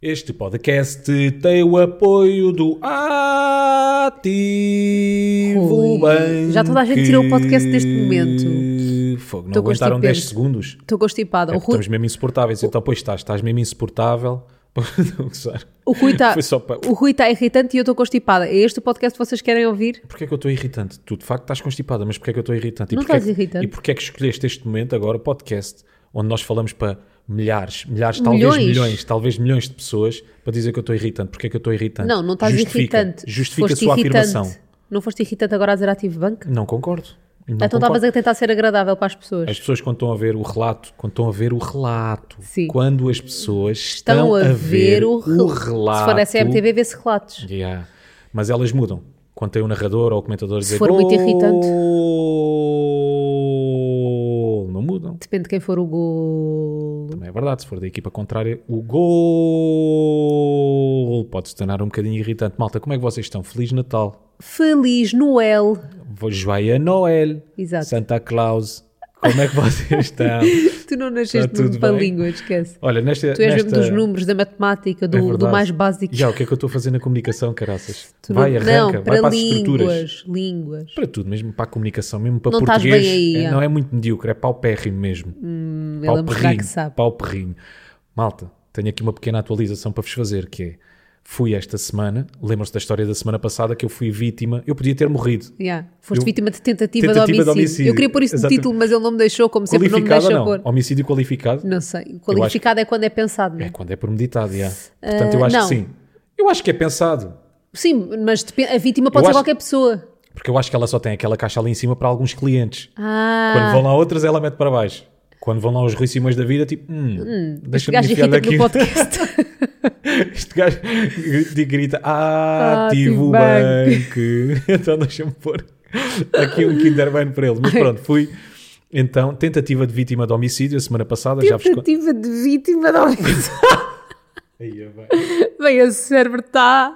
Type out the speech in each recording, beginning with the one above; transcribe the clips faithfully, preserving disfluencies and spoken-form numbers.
Este podcast tem o apoio do Ativo Banco. Já toda a gente tirou o podcast neste momento. Fogo, não Tô aguentaram constipado. dez segundos. Estou constipada. É o, porque Rui, estamos mesmo insuportáveis. Então, pois estás, estás mesmo insuportável. Não gozar. o Rui está Foi só para... o Rui tá irritante e eu estou constipada. É este o podcast que vocês querem ouvir? Porquê é que eu estou irritante? Tu de facto estás constipada, mas porquê é que eu estou irritante? E Não porquê é estás que- irritante. E porquê é que escolheste este momento agora, podcast, onde nós falamos para milhares, milhares, talvez Milhões. milhões, talvez milhões de pessoas, para dizer que eu estou irritante? Porquê é que eu estou irritante? Não, não estás Justifica, irritante. Justifica Foste a sua irritante. afirmação. Não foste irritante agora a dizer Ativo Banco? Não concordo. Não Então concordo. estavas a tentar ser agradável para as pessoas. As pessoas quando estão a ver o relato, quando estão a ver o relato, Sim. quando as pessoas Estão a ver o, o rel- relato... Se for da C M T V, vê-se relatos. Yeah. Mas elas mudam. Quando tem o narrador ou o comentador a dizer for muito irritante. gol, não mudam. Depende de quem for o gol. Também é verdade, se for da equipa contrária, o gol pode se tornar um bocadinho irritante. Malta, como é que vocês estão? Feliz Natal. Feliz Noel. Joia Noel. Exato. Santa Claus. Como é que vocês estão? Tu não nasceste Está tudo mesmo para a bem? língua, esquece. Olha, nesta... Tu és nesta... mesmo dos números, da matemática, do, É do verdade. mais básico. Já, o que é que eu estou a fazer na comunicação, caraças? Tu Vai, não, arranca, não, vai para para as estruturas. línguas, línguas. Para tudo, mesmo para a comunicação, mesmo para Não estás português. bem aí, é- é. não é muito medíocre, é paupérrimo mesmo. Hum, ele pau a mostrar perrinho, que sabe. pau perrinho. Malta, tenho aqui uma pequena atualização para vos fazer, que é, fui esta semana, lembram-se da história da semana passada, que eu fui vítima, eu podia ter morrido. Yeah. Foste Eu- vítima de tentativa, Tentativa de, de homicídio. homicídio. Eu queria pôr isso no Exatamente. título, mas ele não me deixou, como sempre não me Qualificado deixa ou não? pôr. Homicídio qualificado? Não sei. Qualificado é quando é pensado, não É é? quando é premeditado, já. Portanto, eu Ah, acho não. que sim. Eu acho que é pensado. Sim, mas depe- a vítima pode Eu ser acho- qualquer pessoa. Porque eu acho que ela só tem aquela caixa ali em cima para alguns clientes. Ah, Quando vão lá outras, ela mete para baixo. Quando vão lá os Rui Simões da vida, tipo, hum, este deixa-me gajo enfiar irrita-me aqui. no podcast. Este gajo grita, grita Ah, ativo ativo banco. Então deixa-me pôr aqui um Kinder Bueno para eles. Mas pronto, fui. Então, tentativa de vítima de homicídio a semana passada. Já vos con- Tentativa de vítima de homicídio. Aí, bem. Bem, esse cérebro está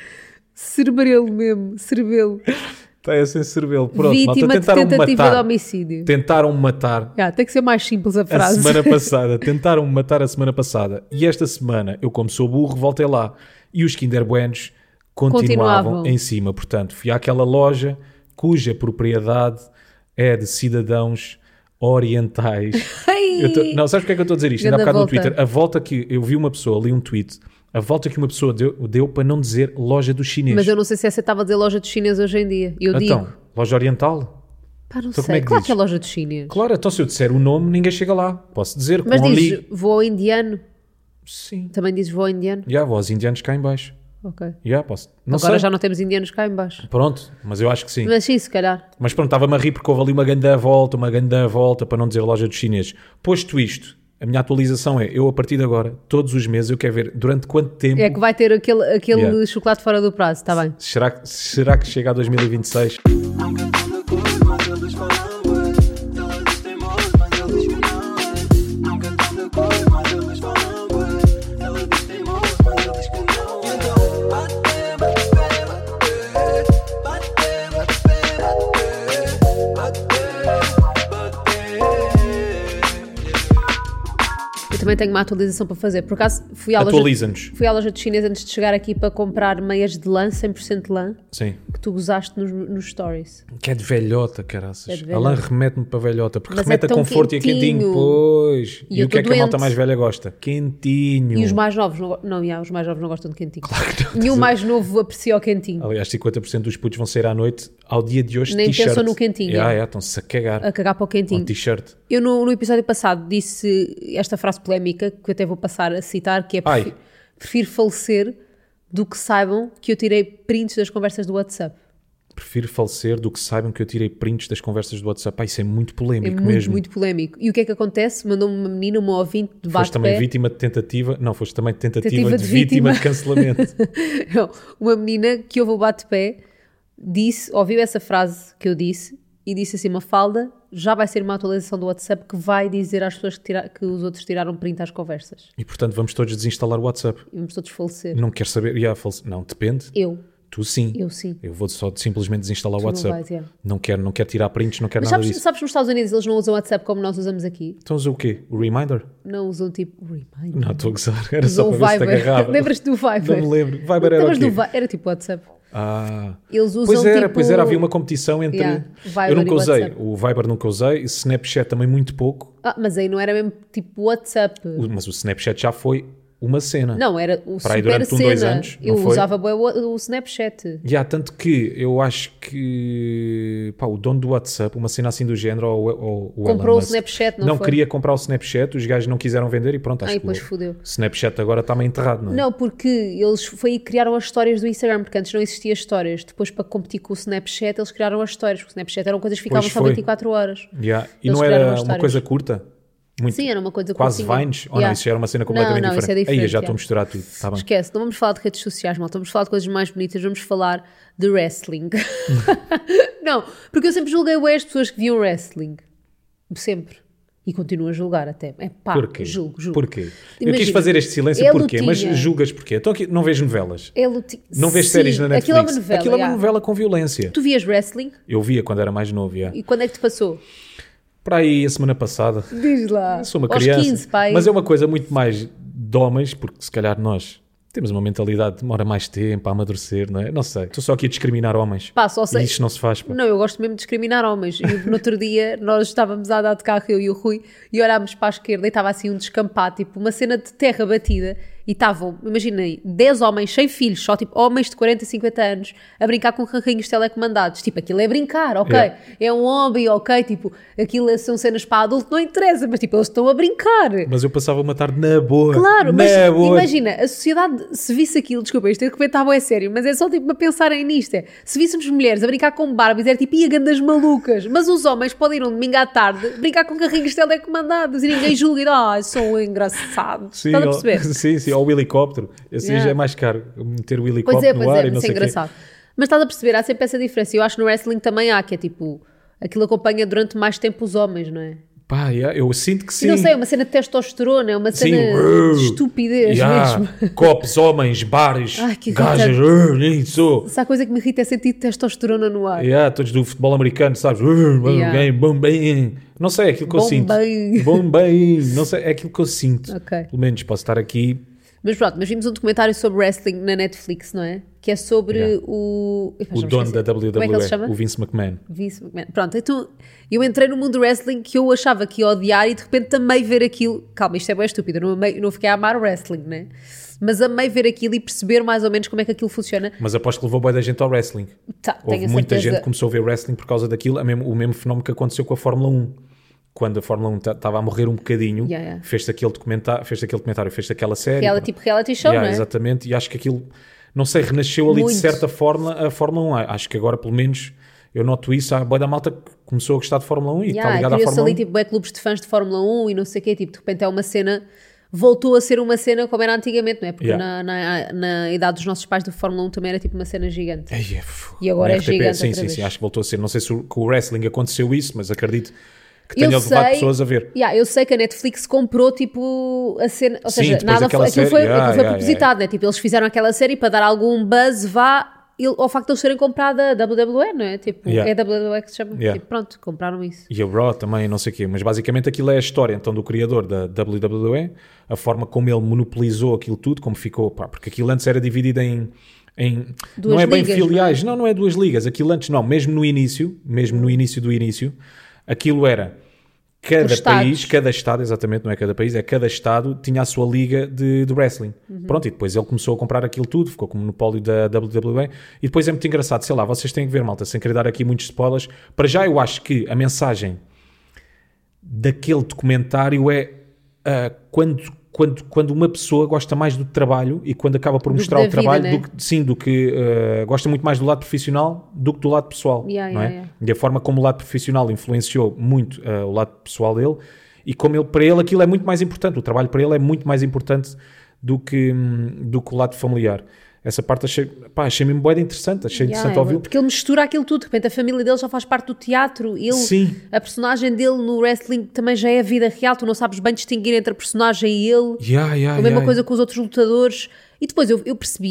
cerebelo mesmo, cerebelo. Está a ser cerebelo. Pronto, Vítima malta, de tentaram tentativa matar. de homicídio. Tentaram matar Yeah, tem que ser mais simples a a frase. semana passada. Tentaram matar a semana passada. E esta semana, eu como sou burro, voltei lá. E os Kinder Buenos continuavam, Continuavam. em cima. Portanto, fui àquela loja cuja propriedade é de cidadãos orientais. Ai! Eu tô- não, sabes porque é que eu estou a dizer isto? Ainda há Grande bocado no volta. Twitter. A volta que eu vi uma pessoa, li um tweet, a volta que uma pessoa deu, deu para não dizer loja dos chineses. Mas eu não sei se essa estava a dizer loja de chinês hoje em dia. Eu Então, digo, loja oriental? pá, não então como sei. é que Claro dizes? que é loja de chinês. Claro, então se eu disser o nome, ninguém chega lá. Posso dizer Mas com dizes, ali. vou ao indiano. Sim. Também dizes vou ao indiano? Já, vou aos indianos cá em baixo. Ok. Já, posso. Não Agora sei. já não temos indianos cá em baixo. Pronto, mas eu acho que sim. Mas sim, se calhar. Mas pronto, estava-me a rir porque houve ali uma grande volta, uma grande volta, para não dizer loja dos chineses. Posto isto, a minha atualização é, eu a partir de agora, todos os meses, eu quero ver durante quanto tempo, É que vai ter aquele, aquele Yeah. chocolate fora do prazo, está bem. será, que- será que chega a dois mil e vinte e seis? Não cantando cor, mas eles falam ué. Ela diz teimoso, mas ele diz que não é. Não cantando cor, mas eles falam ué. Ela diz teimoso, mas ele diz que não é. Então, bate, bate, bate, bate, bate, bate, bate. Eu também tenho uma atualização para fazer. Por acaso, fui à, loja, Atualiza-nos. fui à loja de chinês antes de chegar aqui para comprar meias de lã, cem por cento de lã, Sim. que tu gozaste nos, nos stories. Que é de velhota, caraças. É de A lã velhota. remete-me para velhota, porque Mas é remete a tão conforto e a quentinho. quentinho. Pois. E E, eu o que é tô que a malta doente. mais velha gosta? Quentinho. E os mais novos, não, go- não, yeah, os mais novos não gostam de quentinho. Claro que não. Nenhum mais novo aprecia o quentinho. Aliás, cinquenta por cento dos putos vão sair à noite ao dia de hoje de Nem t-shirt. pensam no quentinho, Yeah, é. yeah, estão-se a cagar. A cagar para o Com quentinho. t-shirt. Eu no, no episódio passado disse esta frase polémica, que eu até vou passar a citar, que é Ai. prefi- prefiro falecer do que saibam que eu tirei prints das conversas do WhatsApp. Prefiro falecer do que saibam que eu tirei prints das conversas do WhatsApp. Ah, isso é muito É polémico muito, mesmo. muito polémico. E o que é que acontece? Mandou-me uma menina, uma ouvinte de Foste também bate-pé. vítima de tentativa... Não, foste também tentativa, Tentativa de, de vítima vítima. de cancelamento. Não, uma menina que ouve o bate-pé disse, ouviu essa frase que eu disse e disse assim, Mafalda, já vai ser uma atualização do WhatsApp que vai dizer às pessoas que, tira- que os outros tiraram print às conversas. E, portanto, vamos todos desinstalar o WhatsApp. E vamos todos falecer. Não quero saber... Yeah, falece- Não, depende. Eu. Tu sim. Eu sim. Eu vou só simplesmente desinstalar o não WhatsApp. vais, é. Não quero, não quero tirar prints, não quero Mas nada sabes, disso. sabes que nos Estados Unidos eles não usam WhatsApp como nós usamos aqui? Então usa o quê? O Reminder? Não usam tipo Reminder. Não, estou a gozar. Era só Usam para ver se te Viber. agarrava. Lembras-te do Viber? Não me lembro. Viber Não, era o mas quê? do Vi- Era tipo WhatsApp. Ah, Eles usam pois era, tipo... pois era, havia uma competição entre... Yeah, Viber eu nunca e usei, WhatsApp. o Viber nunca usei, Snapchat também muito pouco, Ah, mas aí não era mesmo tipo WhatsApp. o- mas o Snapchat já foi uma cena. Não, era o Para aí super durante um, cena. dois anos, não Eu foi? usava bué o, o Snapchat. E há tanto que eu acho que pá, o dono do WhatsApp, uma cena assim do género, ou, ou o Elon Comprou o Musk, Snapchat, não não foi? queria comprar o Snapchat, os gajos não quiseram vender e pronto, acho Ai, que pois o fodeu. Snapchat agora está meio enterrado, não é? Não, porque eles foi aí que criaram as histórias do Instagram, porque antes não existia histórias. Depois, para competir com o Snapchat, eles criaram as histórias, porque o Snapchat eram coisas que ficavam Pois só foi. vinte e quatro horas. Yeah. E Eles não criaram era as uma histórias. coisa curta? Muito, Sim, era uma coisa quase curtinha. Vines? Ou não, Yeah. isso já era uma cena completamente Não, não, isso é diferente. Aí diferente, já yeah. estou a misturar tudo, está bem. Esquece, não vamos falar de redes sociais, mal. Vamos falar de coisas mais bonitas, vamos falar de wrestling. Não, porque eu sempre julguei bué as pessoas que viam wrestling. Sempre. E continuo a julgar até. É pá, Porquê? julgo, julgo. Porquê? eu Imagina, quis fazer este silêncio é porquê? Mas lutinha. julgas porquê? Então aqui não vejo novelas. É luti... Não vês Sim, séries na Netflix. Aquilo é uma novela. Aquilo é uma yeah. novela com violência. Tu vias wrestling? Eu via quando era mais novo, yeah. E quando é que te passou? Para aí a semana passada. Diz lá. Eu sou uma Aos criança. quinze, pai. Mas é uma coisa muito mais de homens, porque se calhar nós temos uma mentalidade que demora mais tempo a amadurecer, não é? Não sei. Estou só aqui a discriminar homens. Pá, só sei- E isto não se faz, pá. Não, eu gosto mesmo de discriminar homens. E no outro dia nós estávamos a andar de carro, eu e o Rui, e olhámos para a esquerda e estava assim um descampado, tipo uma cena de terra batida. E estavam, imaginem, dez homens sem filhos, só tipo homens de quarenta, cinquenta anos, a brincar com carrinhos telecomandados. Tipo, aquilo é brincar, ok? Yeah. É um hobby, ok? Tipo, aquilo são cenas para adulto, não interessa, mas tipo, eles estão a brincar. Mas eu passava uma tarde na boa. Claro, na mas boa. imagina, a sociedade, se visse aquilo, desculpa, isto é que estava é sério, mas é só tipo para pensarem nisto. É, se víssemos mulheres a brincar com Barbies, era tipo, ia gandas malucas. Mas os homens podem ir um domingo à tarde brincar com carrinhos telecomandados e ninguém julga e diz, ah, sou engraçado. Sim, Estás a ó- perceber? sim, sim, ou o helicóptero. Esse Yeah. já é mais caro. Meter o Pois helicóptero é, no pois ar é, e não mas é sei o quê. engraçado. Mas estás a perceber, há sempre essa diferença. Eu acho que no wrestling também há, que é tipo, aquilo acompanha durante mais tempo os homens, não é? Pá, yeah, eu sinto que sim. E não sei, é uma cena de testosterona, é uma Sim. cena de estupidez Yeah. mesmo. Copos, homens, bares, Ai, que gajas. irritante. uh, nem sou. Se há coisa que me irrita é sentir testosterona no ar. Yeah, todos do futebol americano, sabes? Uh, bom, Yeah. bem, bom, bem. Não sei, é aquilo que eu Bom sinto. bem. Bom bem. Não sei, é aquilo que eu sinto. Ok. Pelo menos posso estar aqui. Mas pronto, mas vimos um documentário sobre wrestling na Netflix, não é? Que é sobre Yeah. o... Epá, O já me dono esqueci. da W Como é que ele W se E, chama? o Vince McMahon. Vince McMahon. Pronto, então eu entrei no mundo do wrestling que eu achava que ia odiar e de repente amei ver aquilo. Calma, isto é bem estúpido, eu não, amei, eu não fiquei a amar o wrestling, né? Mas amei ver aquilo e perceber mais ou menos como é que aquilo funciona. Mas aposto que levou boa da gente ao wrestling. Tá, Houve tenho a muita certeza. gente que começou a ver wrestling por causa daquilo. A mesmo- o mesmo fenómeno que aconteceu com a Fórmula um. Quando a Fórmula um estava a morrer um bocadinho, Yeah, yeah. fez-se aquele documentário, fez aquele documentário, fez aquela série. Real, pronto. tipo reality show, Yeah, não é? Exatamente, e acho que aquilo, não sei, renasceu ali Muito. de certa forma a Fórmula um. Acho que agora, pelo menos, eu noto isso. A boa da malta que começou a gostar de Fórmula um e está Yeah, ligada à criou-se Fórmula ali um. tipo bué clubes de fãs de Fórmula um e não sei o quê, tipo, de repente é uma cena, voltou a ser uma cena como era antigamente, não é? Porque Yeah. na, na, na idade dos nossos pais do Fórmula um também era tipo uma cena gigante. Ei, é, f- E agora na é R T P, gigante Sim, outra sim, vez. sim, acho que voltou a ser. Não sei se o- com o wrestling aconteceu isso, mas acredito que Eu tenha levado sei- pessoas a ver. Yeah, eu sei que a Netflix comprou tipo a cena, ou Sim, seja, depois nada daquela foi, aquilo série, foi, yeah, aquilo foi yeah, propositado, né? Tipo, eles fizeram aquela série para dar algum buzz, vá ele- ao facto de eles terem comprado a W W E, não é? Tipo, Yeah. é a W W E que se chama. Yeah. Tipo, pronto, compraram isso. E a Raw também, não sei o quê. Mas basicamente aquilo é a história então do criador da W W E, a forma como ele monopolizou aquilo tudo, como ficou, pá, porque aquilo antes era dividido em... em Duas não é bem ligas, filiais, não, não é duas ligas. Aquilo antes, não, mesmo no início, mesmo no início do início, aquilo era cada Os estados. país, cada estado, exatamente, não é cada país, é cada estado tinha a sua liga de, de wrestling. Uhum. Pronto, e depois ele começou a comprar aquilo tudo, ficou com o monopólio da W W E, e depois é muito engraçado, sei lá, vocês têm que ver, malta, sem querer dar aqui muitos spoilers. Para já eu acho que a mensagem daquele documentário é ah, quando, quando, quando uma pessoa gosta mais do trabalho e quando acaba por Do que mostrar da o trabalho, vida, né? do que, sim, do que ah, gosta muito mais do lado profissional do que do lado pessoal, Yeah, não yeah, é? yeah. E a forma como o lado profissional influenciou muito ah, o lado pessoal dele e como ele, para ele aquilo é muito mais importante, o trabalho para ele é muito mais importante do que, hum, do que o lado familiar. Essa parte achei, pá, achei mesmo bué de interessante, achei Yeah, interessante ouvi-lo. porque ele mistura aquilo tudo, de repente a família dele já faz parte do teatro, ele, Sim. a personagem dele no wrestling também já é a vida real, tu não sabes bem distinguir entre a personagem e ele. Yeah, yeah, A mesma yeah. coisa com os outros lutadores. E depois eu, eu percebi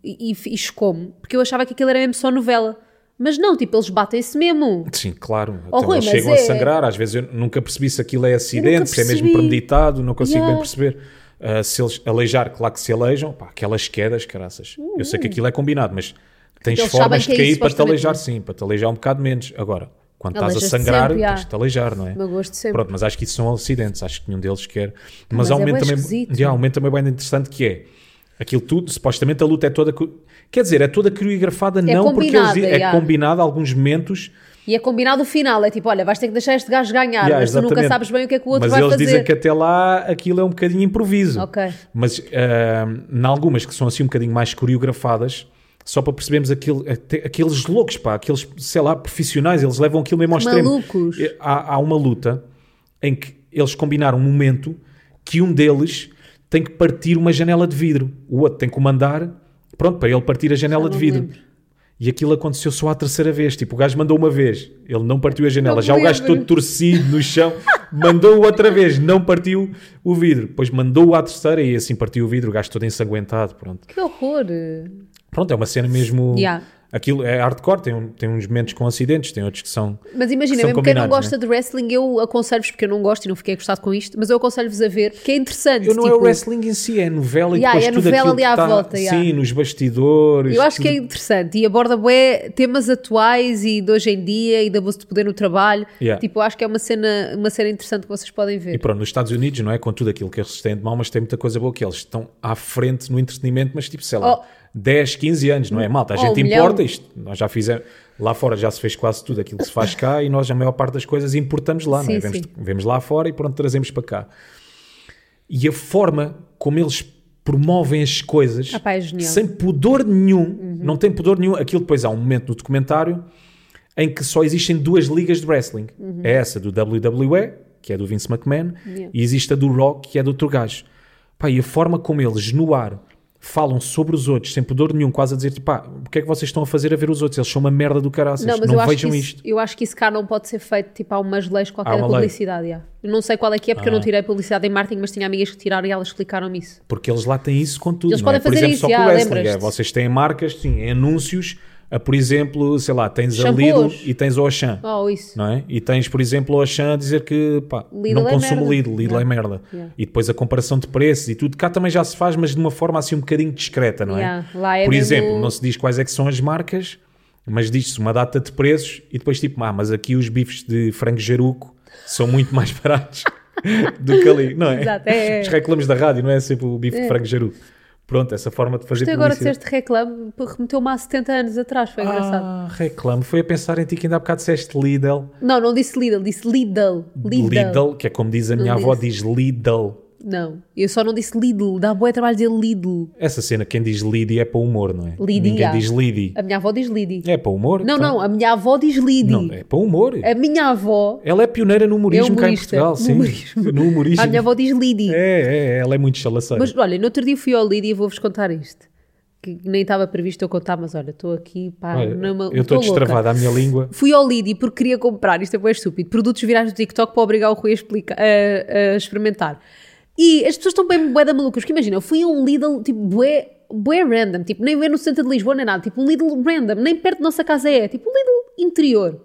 e, e, e chocou-me, porque eu achava que aquilo era mesmo só novela. Mas não, tipo, eles batem-se mesmo. Sim, claro. Oh, Então, Rui, eles mas chegam é- a sangrar. Às vezes eu nunca percebi se aquilo é acidente, se é mesmo percebi. premeditado, não consigo Yeah. bem perceber. Uh, se eles aleijar, claro que se aleijam, pá, aquelas quedas, caraças. Eu sei que aquilo é combinado, mas tens Eles formas sabem de que é cair isso, para te supostamente, aleijar, não é? sim, para te aleijar um bocado menos. Agora, quando estás a Aleijas-te sangrar, sempre, yeah. tens de te aleijar, não é? Meu gosto sempre. Pronto, mas acho que isso são acidentes, acho que nenhum deles quer. Mas, mas há um é momento bué também, esquisito. yeah, há um momento também bem interessante que é aquilo tudo, supostamente a luta é toda, co- quer dizer, é toda coreografada, não porque eles combinada, dizem, é yeah. combinado alguns momentos. E é combinado o final, é tipo, olha, vais ter que deixar este gajo ganhar, Yeah, mas tu nunca exatamente. sabes bem o que é que o outro mas vai eles fazer. dizem que até lá aquilo é um bocadinho improviso. Ok. Mas uh, em algumas que são assim um bocadinho mais coreografadas, só para percebermos aquilo, até- aqueles loucos, pá, aqueles, sei lá, profissionais, eles levam aquilo mesmo ao extremo. Malucos. Eh, Há, há uma luta em que eles combinaram um momento que um deles tem que partir uma janela de vidro. O outro tem que comandar, pronto, para ele partir a janela Já de não me vidro. lembro. E aquilo aconteceu só à terceira vez. Tipo, o gajo mandou uma vez, ele não partiu a janela. Não Já o gajo lembro. todo torcido no chão, mandou outra vez, não partiu o vidro. Depois mandou à terceira e assim partiu o vidro, o gajo todo ensanguentado. Pronto, Que horror. pronto é uma cena mesmo... Yeah. Aquilo é hardcore, tem, um- tem uns momentos com acidentes, tem outros que são... Mas imagina, que são mesmo quem não combinados, gosta de wrestling, eu aconselho-vos, porque eu não gosto e não fiquei gostado com isto, mas eu aconselho-vos a ver, porque é interessante. Eu não tipo, é o wrestling em si, é a novela e Yeah, depois é a tudo novela aquilo ali que à está, volta, yeah. sim, nos bastidores. Eu acho que é tudo. interessante e aborda bué temas atuais e de hoje em dia e de abuso de poder no trabalho. Yeah. Tipo, eu acho que é uma cena, uma cena interessante que vocês podem E ver. pronto, nos Estados Unidos, não é? Com tudo aquilo que eles têm de mal, mas tem muita coisa boa que eles estão à frente no entretenimento, mas tipo, sei lá, Oh. dez, quinze anos, não é? Malta, a Oh, gente um importa milhão. isto. Nós já fizemos, lá fora já se fez quase tudo aquilo que se faz cá e nós a maior parte das coisas importamos lá, não é? Sim, Vemos, sim. vemos lá fora e pronto, trazemos para cá. E a forma como eles promovem as coisas Ah pá, é genial. sem pudor nenhum, Uhum. não tem pudor nenhum. Aquilo depois há um momento no documentário em que só existem duas ligas de wrestling. É essa do W W E, que é do Vince McMahon, Uhum. Yeah. e existe a do Rock, que é do outro gajo. Pá, e a forma como eles, no ar, falam sobre os outros, sem pudor nenhum, quase a dizer, tipo, pá, o que é que vocês estão a fazer a ver os outros? Eles são uma merda do caraças, Não, não, mas eu acho, que vejam isso, isto. eu acho que isso cá não pode ser feito, tipo, há umas leis qualquer Há da uma lei. publicidade. já. Eu não sei qual é que é, porque eu não tirei publicidade em marketing, mas tinha amigas que tiraram e elas explicaram-me isso. Porque eles lá têm isso com tudo, Eles não é? podem Por fazer exemplo, isso, só já, com o wrestling. lembras-te? É, vocês têm marcas, sim, em anúncios, a, por exemplo, sei lá, tens a Shampoos. Lidl e tens o Auchan. Oh, isso. Não é? E tens, por exemplo, o Auchan a dizer que pá, Lidl não é consumo merda. Lidl, Lidl é Yeah. merda. Yeah. E depois a comparação de preços e tudo. Cá também já se faz, mas de uma forma assim um bocadinho discreta, não é? Yeah. Lá é por mesmo- exemplo, não se diz quais é que são as marcas, mas diz-se uma data de preços e depois tipo, ah, mas aqui os bifes de frango jaruco são muito mais baratos do que ali, não é? Exato, é, é. Os reclames da rádio, não é sempre o bife de frango jaruco. Pronto, essa forma de fazer Isto agora publicidade. disseste reclame, pô, remeteu-me há setenta anos atrás, foi engraçado. Ah, reclame. Foi a pensar em ti que ainda há bocado disseste Lidl. Não, não disse Lidl, disse Lidl. Lidl. Lidl, que é como diz a minha Não avó, disse. diz Lidl. Não, eu só não disse Lidl, dá bué trabalho dizer Lidl. Essa cena, quem diz Lidi é para o humor, não é? Lidi, Ninguém já. diz Lidi. A minha avó diz Lidi. É para o humor? Não, então? não, a minha avó diz Lidi. Não, é para o humor. A minha avó Ela é pioneira no humorismo é cá em humorista. Portugal, No sim. humorismo. No humorismo. A minha avó diz Lidi. É, é, ela é muito chalaceira. Mas olha, no outro dia fui ao Lidi e vou-vos contar isto. Que nem estava previsto eu contar, mas olha, estou aqui, pá, Olha, numa, eu estou louca. destravada à minha língua. Fui ao Lidi porque queria comprar, isto é bem estúpido, produtos virais do TikTok para obrigar o Rui a, explicar, a, a experimentar. E as pessoas estão bem bué da malucas, porque imagina, eu fui a um Lidl tipo bué, bué random, tipo nem é no centro de Lisboa nem nada, tipo um Lidl random, nem perto da nossa casa é, tipo um Lidl interior.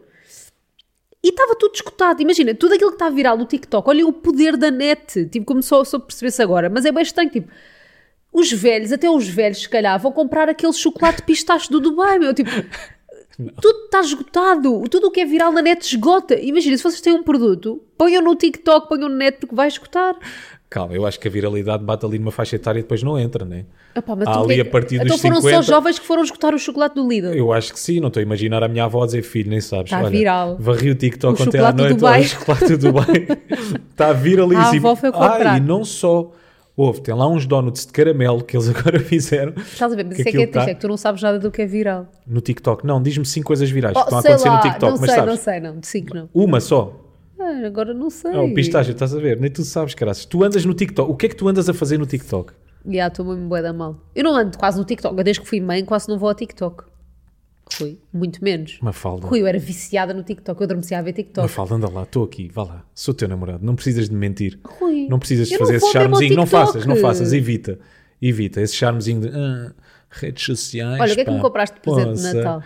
E estava tudo escutado, imagina, tudo aquilo que está viral no TikTok, olha o poder da net, tipo como só, só perceber-se agora, mas é bem estranho, tipo, os velhos, até os velhos se calhar, vão comprar aquele chocolate pistache do Dubai, meu, tipo... Tudo está esgotado. Tudo o que é viral na net esgota. Imagina, se vocês têm um produto, ponham no TikTok, ponham no net, porque vai esgotar. Calma, eu acho que a viralidade bate ali numa faixa etária e depois não entra, né? Epá, mas Há tu ali que- a partir então dos foram cinquenta... só jovens que foram esgotar o chocolate do Lidl. Eu acho que sim, não estou a imaginar a minha avó a dizer filho, nem sabes. Tá Olha, viral. Varri o TikTok O ontem à chocolate do noite, Dubai. olha, o chocolate do Dubai. Está viralíssimo. A avó foi comprar. Ah, e não só. Houve, tem lá uns donuts de caramelo que eles agora fizeram. Estás a ver? Mas que isso é que aquilo é triste, tá é que tu não sabes nada do que é viral. No TikTok. Não, diz-me cinco coisas virais Oh, que estão a sei acontecer lá, no TikTok, não mas sei, sabes? não sei, não. De cinco não. Uma só. Ah, agora não sei. Ah, o pistache, estás a ver? Nem tu sabes, caraças. Tu andas no TikTok. O que é que tu andas a fazer no TikTok? Já, estou mesmo bué da mal. Eu não ando quase no TikTok. Desde que fui mãe, quase não vou ao TikTok. Rui, muito menos. Mafalda. Rui, eu era viciada no TikTok. Eu adormecia a ver TikTok. Mafalda, anda lá, estou aqui, vá lá. Sou teu namorado. Não precisas de mentir. Rui, Não precisas de eu fazer não esse vou mesmo ao charmezinho. Não TikTok. faças, não faças. Evita. Evita. Esse charmezinho de... Ah, redes sociais. Olha, o que é que pá. me compraste de presente de Poça. Natal?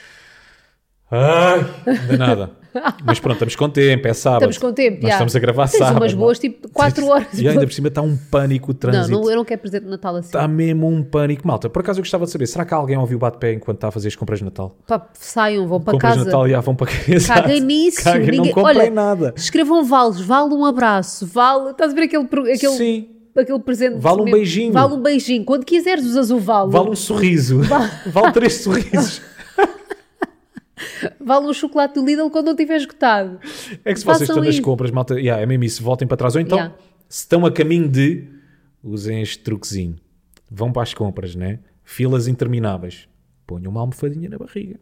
Ai, de nada. Mas pronto, estamos com tempo, é sábado. Estamos com tempo, Nós já. estamos a gravar Tens sábado. umas boas, tipo, quatro horas. E ainda por cima está um pânico o Não, trânsito. não, eu não quero presente de Natal assim. Está mesmo um pânico. Malta, por acaso eu gostava de saber, será que alguém ouviu o bate-pé enquanto está a fazer as compras de Natal? Pá, saiam, vão para compras casa. de Natal e ah, vão para casa. Caguem nisso. Caguem, não Ninguém- comprei Olha, nada. Escrevam vales, vale um abraço, vale. Estás a ver aquele, pro- aquele, Sim. aquele presente? Vale um mesmo? beijinho. Vale um beijinho. Quando quiseres, usas o vale. Vale um sorriso. Vale três sorrisos. Vale um chocolate do Lidl quando não tiver esgotado. É que se vocês Façam estão nas isso. compras, malta, yeah, é mesmo isso, voltem para trás. Ou então, Yeah. se estão a caminho de, usem este truquezinho. Vão para as compras, né? Filas intermináveis. Ponham uma almofadinha na barriga.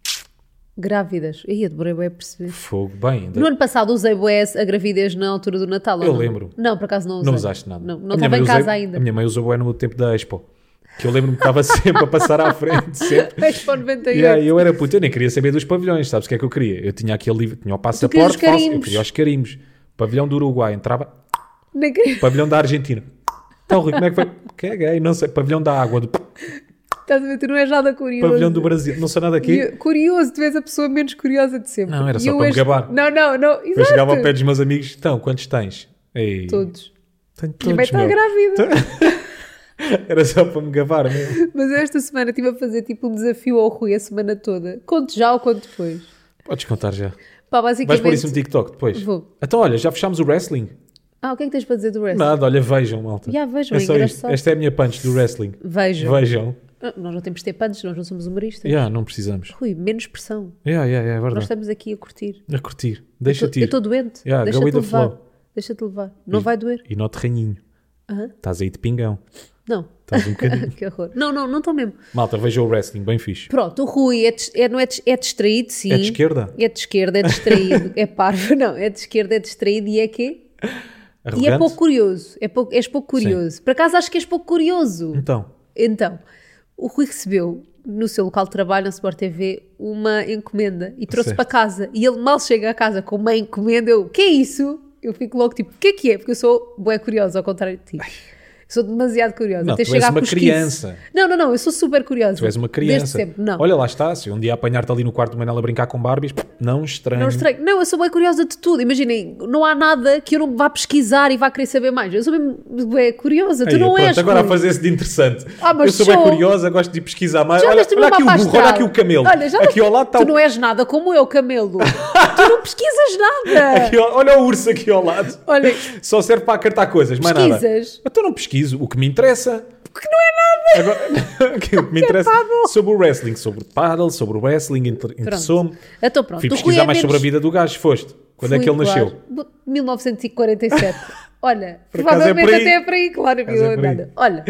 Grávidas. Aí, eu demorei bem a perceber. Fogo, bem. No ano passado usei bué a gravidez na altura do Natal. ou Eu não? lembro. Não, por acaso não usei. Não usaste nada. Não, não A minha estava mãe em usei- casa ainda. A minha mãe usou bué no tempo da Expo. Que eu lembro-me que estava sempre a passar à frente. Sempre. Expo noventa e oito. Yeah, eu era puto, eu nem queria saber dos pavilhões. Sabes o que é que eu queria? Eu tinha aquele livro, tinha o querias os passaporte falso, eu carimbos. queria os carimbos. Pavilhão do Uruguai, entrava. Nem queria- Pavilhão da Argentina. Então, Rui, como é que foi? Caguei, não sei. Pavilhão da Água, do Estás a ver, tu não és nada curioso. Pavilhão do Brasil. Não sei nada E aqui. eu- Curioso, tu és a pessoa menos curiosa de sempre. Não, era E só eu para me este- gabar. Não, não, não. Exato. Eu chegava ao pé dos meus amigos. Então, quantos tens? Ei, Todos. Tenho Minha mãe todos, está meu. grávida. Era só para me gabar mesmo. Mas eu esta semana estive a fazer tipo um desafio ao Rui a semana toda. Conto já ou conto depois? Podes contar já. Pá, Vais basicamente... pôr isso no TikTok depois? Vou. Então, olha, já fechámos o wrestling? Ah, o que é que tens para dizer do wrestling? Nada, olha, vejam, malta. Já, vejam, é é só isto. engraçado. Esta é a minha punch do wrestling. Vejam. Vejam. Ah, nós não temos de ter pantos, nós não somos humoristas. Yeah, não precisamos. Rui, menos pressão. Yeah, yeah, yeah, é Nós verdade. estamos aqui a curtir. A curtir. Eu Deixa-te tô- Eu ir. estou doente. Yeah, go Deixa-te with the levar. flow. Deixa-te levar. Não vai doer. E note ranhinho. Aham. Estás aí de pingão. Não. Estás um bocadinho. Que horror. Não, não, não estou mesmo. Malta, vejam o wrestling, bem fixe. Pronto, o Rui é, dis- é, não é, dis- é distraído, sim. É de esquerda? É de esquerda, é distraído. É parvo, não. É de esquerda, é distraído e é quê? Arrogante? E é pouco curioso. É pouco, és pouco curioso. Por acaso acho que és pouco curioso. Então, Então, o Rui recebeu no seu local de trabalho, na Sport T V, uma encomenda e trouxe Certo. para casa. E ele mal chega a casa com uma encomenda, eu, o que é isso? Eu fico logo tipo, o que é que é? Porque eu sou bué curiosa, ao contrário de ti. Sou demasiado curiosa. Não, Até tu és chegar à uma cosquice. criança. Não, não, não, eu sou super curiosa. tu és uma Desde criança. sempre, não. Olha, lá está. Se um dia apanhar-te ali no quarto do Manela a brincar com Barbies, não estranho. Não estranho. Não, eu sou bem curiosa de tudo. Imaginem, não há nada que eu não vá pesquisar e vá querer saber mais. Eu sou mesmo bem curiosa. Tu Aí, não pronto, és. agora a Rui. fazer-se de interessante. Ah, mas eu sou bem sou. curiosa, gosto de pesquisar mais. Já Olha, andaste no olha meu aqui o mapa burro, olha astral. aqui o camelo. Olha, já aqui ao lado está Tu o... não és nada como eu, camelo. Tu não pesquisas nada. Aqui ao- olha o urso aqui ao lado. Olha, Só serve para acartar coisas, mais nada. pesquisas. Então não pesquiso. O que me interessa... Que não é nada. Agora, aquilo que me interessa paddle. sobre o wrestling, sobre o paddle, sobre o wrestling, inter- interessou-me. Então pronto. Fui o Rui pesquisar é mais menos- sobre a vida do gajo, foste. Quando é Fui, que ele claro. nasceu? mil novecentos e quarenta e sete. Olha, Por acaso é provavelmente por aí. até é por aí, claro. Por acaso é eu- por aí. nada. Olha,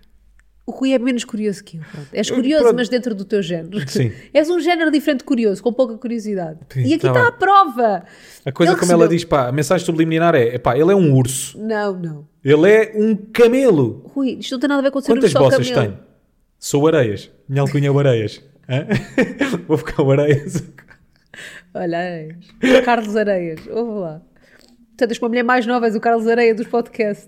o Rui é menos curioso que eu. Pronto. És curioso, Pronto. mas dentro do teu género. Sim. És um género diferente de curioso, com pouca curiosidade. Sim, e aqui tá está bem. a prova. A coisa Ele como ela recebeu- diz, pá, a mensagem subliminar é, epá, ele é um urso, Não, não. ele é um camelo. Rui, isto não tem nada a ver com ser Quantas urso ou bossas camelo. tem? Sou Areias. Minha alcunha é o Areias. Hã? Vou ficar o Areias. Olha, Areias. Carlos Areias. Ouve lá. Portanto, és uma mulher mais nova, és o Carlos Areia dos podcasts.